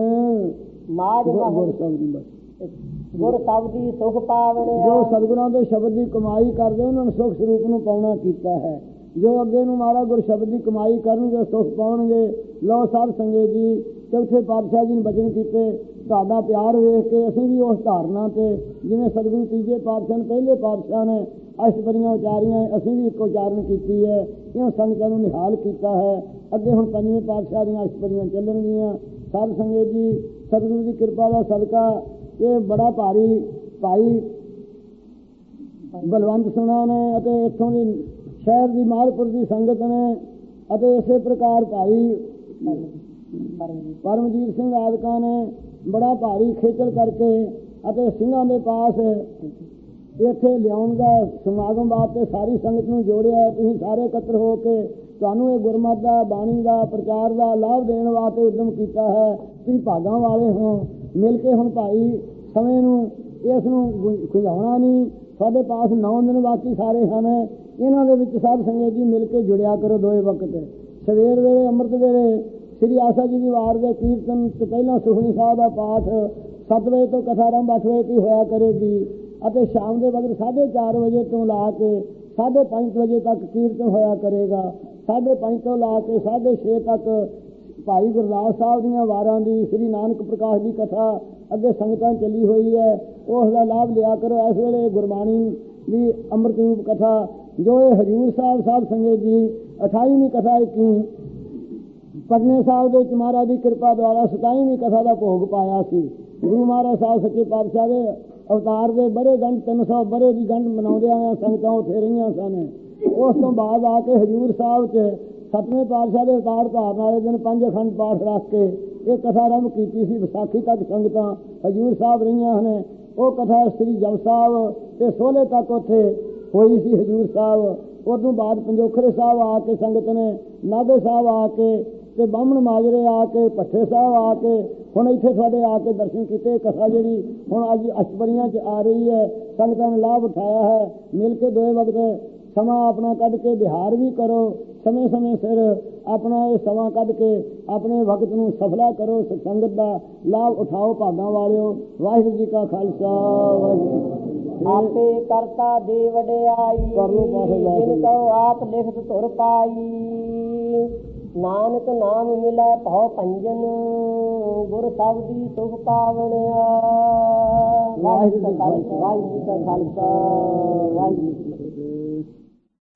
ਮਾਝ
ਗੁਰ
ਮਹ
ਸਾਹਿਬ ਜੀ
ਗੁਰ ਸ਼ਬਦੀ ਸੁਖ ਪਾਵਣ,
ਜੋ ਸਤਿਗੁਰਾਂ ਦੇ ਸ਼ਬਦ ਦੀ ਕਮਾਈ ਕਰਦੇ ਉਹਨਾਂ ਨੂੰ ਸੁਖ ਸਰੂਪ ਨੂੰ ਪਾਉਣਾ ਕੀਤਾ ਹੈ। ਜੋ ਅੱਗੇ ਨੂੰ ਮਾਰਾ ਗੁਰ ਸ਼ਬਦ ਦੀ ਕਮਾਈ ਕਰਨਗੇ ਸੁਖ ਪਾਉਣਗੇ। ਲਓ ਸਾਧ ਸੰਗਤ ਜੀ, ਚੌਥੇ ਪਾਤਸ਼ਾਹ ਜੀ ਨੇ ਬਚਨ ਕੀਤੇ, ਤੁਹਾਡਾ ਪਿਆਰ ਵੇਖ ਕੇ ਅਸੀਂ ਵੀ ਉਸ ਧਾਰਨਾ ਤੇ ਜਿਵੇਂ ਸਤਿਗੁਰੂ ਤੀਜੇ ਪਾਤਸ਼ਾਹ ਨੇ ਪਹਿਲੇ ਪਾਤਸ਼ਾਹ ਨੇ ਅਸ਼ਟਪਦੀਆਂ ਉਚਾਰੀਆਂ, ਅਸੀਂ ਵੀ ਇੱਕ ਉਚਾਰਨ ਕੀਤੀ ਹੈ। ਇਉਂ ਸੰਗਤਾਂ ਨੂੰ ਨਿਹਾਲ ਕੀਤਾ ਹੈ। ਅੱਗੇ ਹੁਣ ਪੰਜਵੇਂ ਪਾਤਸ਼ਾਹ ਦੀਆਂ ਅਸ਼ਟਪਦੀਆਂ ਚੱਲਣਗੀਆਂ। ਸਾਧ ਸੰਗਤ ਜੀ, ਸਤਿਗੁਰੂ ਦੀ ਕਿਰਪਾ ਦਾ ਸਦਕਾ ਇਹ ਬੜਾ ਭਾਰੀ ਭਾਈ ਬਲਵੰਤ ਸੁਣਾ ਨੇ ਅਤੇ ਇੱਥੋਂ ਦੀ ਸ਼ਹਿਰ ਦੀ ਮਾਲਪੁਰ ਦੀ ਸੰਗਤ ਨੇ ਅਤੇ ਇਸੇ ਪ੍ਰਕਾਰ ਭਾਈ ਪਰਮਜੀਤ ਸਿੰਘ ਆਦਿਕਾਂ ਨੇ ਬੜਾ ਭਾਰੀ ਖੇਚਲ ਕਰਕੇ ਅਤੇ ਸਿੰਘਾਂ ਦੇ ਪਾਸ ਇੱਥੇ ਲਿਆਉਣ ਦਾ ਸਮਾਗਮ ਵਾਸਤੇ ਸਾਰੀ ਸੰਗਤ ਨੂੰ ਜੋੜਿਆ। ਤੁਸੀਂ ਸਾਰੇ ਇਕੱਤਰ ਹੋ ਕੇ ਤੁਹਾਨੂੰ ਇਹ ਗੁਰਮਤਿ ਦਾ, ਬਾਣੀ ਦਾ, ਪ੍ਰਚਾਰ ਦਾ ਲਾਭ ਦੇਣ ਵਾਸਤੇ ਉਦਮ ਕੀਤਾ ਹੈ। ਤੁਸੀਂ ਭਾਗਾਂ ਵਾਲੇ ਹੋ। ਮਿਲ ਕੇ ਹੁਣ ਭਾਈ ਸਮੇਂ ਨੂੰ ਇਸ ਨੂੰ ਖੁੰਝਾਉਣਾ ਨਹੀਂ। ਸਾਡੇ ਪਾਸ ਨੌ ਦਿਨ ਬਾਕੀ ਸਾਰੇ ਹਨ। ਇਹਨਾਂ ਦੇ ਵਿੱਚ ਸਾਧ ਸੰਗਤ ਜੀ ਮਿਲ ਕੇ ਜੁੜਿਆ ਕਰੋ। ਦੋਏ ਵਕਤ ਸਵੇਰ ਵੇਲੇ ਅੰਮ੍ਰਿਤ ਵੇਲੇ ਸ੍ਰੀ ਆਸਾ ਜੀ ਦੀ ਵਾਰ ਦੇ ਕੀਰਤਨ ਤੇ ਪਹਿਲਾਂ ਸੁਖਮਨੀ ਸਾਹਿਬ ਦਾ ਪਾਠ ਸੱਤ ਵਜੇ ਤੋਂ ਕਥਾ ਆਰੰਭ ਅੱਠ ਵਜੇ ਦੀ ਹੋਇਆ ਕਰੇਗੀ ਅਤੇ ਸ਼ਾਮ ਦੇ ਵਕਤ ਸਾਢੇ ਚਾਰ ਵਜੇ ਤੋਂ ਲਾ ਕੇ ਸਾਢੇ ਪੰਜ ਵਜੇ ਤੱਕ ਕੀਰਤਨ ਹੋਇਆ ਕਰੇਗਾ। ਸਾਢੇ ਪੰਜ ਤੋਂ ਲਾ ਕੇ ਸਾਢੇ ਛੇ ਤੱਕ ਭਾਈ ਗੁਰਦਾਸ ਸਾਹਿਬ ਦੀਆਂ ਵਾਰਾਂ ਦੀ, ਸ੍ਰੀ ਨਾਨਕ ਪ੍ਰਕਾਸ਼ ਦੀ ਕਥਾ ਅੱਗੇ ਸੰਗਤਾਂ ਚੱਲੀ ਹੋਈ ਹੈ। ਉਸ ਦਾ ਲਾਭ ਲਿਆ ਕਰੋ। ਇਸ ਵੇਲੇ ਗੁਰਬਾਣੀ ਦੀ ਅੰਮ੍ਰਿਤ ਰੂਪ ਕਥਾ ਜੋ ਇਹ ਹਜ਼ੂਰ ਸਾਹਿਬ ਸਾਧ ਸੰਗਤ ਜੀ ਅਠਾਈਵੀਂ ਕਥਾ ਇੱਕੀ ਪਟਨੇ ਸਾਹਿਬ ਦੇ ਵਿੱਚ ਮਹਾਰਾਜ ਦੀ ਕਿਰਪਾ ਦੁਆਰਾ ਸਤਾਈਵੀਂ ਕਥਾ ਦਾ ਭੋਗ ਪਾਇਆ ਸੀ। ਗੁਰੂ ਮਹਾਰਾਜ ਸਾਹਿਬ ਸੱਚੇ ਪਾਤਸ਼ਾਹ ਦੇ ਅਵਤਾਰ ਦੇ ਬੜੇ ਗੰਢ ਤਿੰਨ ਸੌ ਬਰੇ ਦੀ ਗੰਢ ਮਨਾਉਂਦੇ ਆਇਆ ਸੰਗਤਾਂ ਉੱਥੇ ਰਹੀਆਂ ਸਨ। ਉਸ ਤੋਂ ਬਾਅਦ ਆ ਕੇ ਹਜ਼ੂਰ ਸਾਹਿਬ 'ਚ ਸੱਤਵੇਂ ਪਾਤਸ਼ਾਹ ਦੇ ਅਵਤਾਰ ਧਾਰਨ ਵਾਲੇ ਦਿਨ ਪੰਜ ਅਖੰਡ ਪਾਠ ਰੱਖ ਕੇ ਇਹ ਕਥਾ ਆਰੰਭ ਕੀਤੀ ਸੀ। ਵਿਸਾਖੀ ਤੱਕ ਸੰਗਤਾਂ ਹਜ਼ੂਰ ਸਾਹਿਬ ਰਹੀਆਂ ਹਨ। ਉਹ ਕਥਾ ਸ੍ਰੀ ਜਪ ਸਾਹਿਬ ਤੇ ਸੋਹਲੇ ਤੱਕ ਉੱਥੇ ਹੋਈ ਸੀ ਹਜ਼ੂਰ ਸਾਹਿਬ। ਉਸ ਤੋਂ ਬਾਅਦ ਪੰਜੋਖਰੇ ਸਾਹਿਬ ਆ ਕੇ ਸੰਗਤ ਨੇ, ਨਾਭੇ ਸਾਹਿਬ ਆ ਕੇ ਤੇ ਬਾਹਮਣ ਮਾਜਰੇ ਆ ਕੇ, ਭੱਠੇ ਸਾਹਿਬ ਆ ਕੇ ਹੁਣ ਇੱਥੇ ਤੁਹਾਡੇ ਆ ਕੇ ਦਰਸ਼ਨ ਕੀਤੇ। ਕਥਾ ਜਿਹੜੀ ਹੁਣ ਅੱਜ ਅਸ਼ਟਪਦੀਆਂ 'ਚ ਆ ਰਹੀ ਹੈ, ਸੰਗਤਾਂ ਨੇ ਲਾਭ ਉਠਾਇਆ ਹੈ। ਮਿਲ ਕੇ ਦੋਏ ਵਕਤ ਸਮਾਂ ਆਪਣਾ ਕੱਢ ਕੇ ਬਿਹਾਰ ਵੀ ਕਰੋ। ਸਮੇਂ ਸਮੇਂ ਸਿਰ ਆਪਣਾ ਇਹ ਸਮਾਂ ਕੱਢ ਕੇ ਆਪਣੇ ਵਕਤ ਨੂੰ ਸਫਲਾ ਕਰੋ। ਸੰਗਤ ਦਾ ਲਾਭ ਉਠਾਓ ਭਾਗਾਂ ਵਾਲਿਓ। ਵਾਹਿਗੁਰੂ ਜੀ ਕਾ ਖਾਲਸਾ, ਵਾਹਿਗੁਰੂ।
ਆਪੇ ਕਰਤਾ ਦੇ ਵਡਿਆਈ, ਜਿਨ ਕਉ ਆਪ ਲਿਖਤ ਧੁਰ ਪਾਈ। ਨਾਨਕ ਨਾਮ ਮਿਲੈ ਭਉ ਭੰਜਨ, ਗੁਰ ਸਬਦੀ ਸੁਖ ਪਾਵਣਿਆ। ਵਾਹਿਗੁਰੂ ਜੀ ਕਾ ਖਾਲਸਾ, ਵਾਹਿਗੁਰੂ ਜੀ ਕੀ ਫਤਿਹ।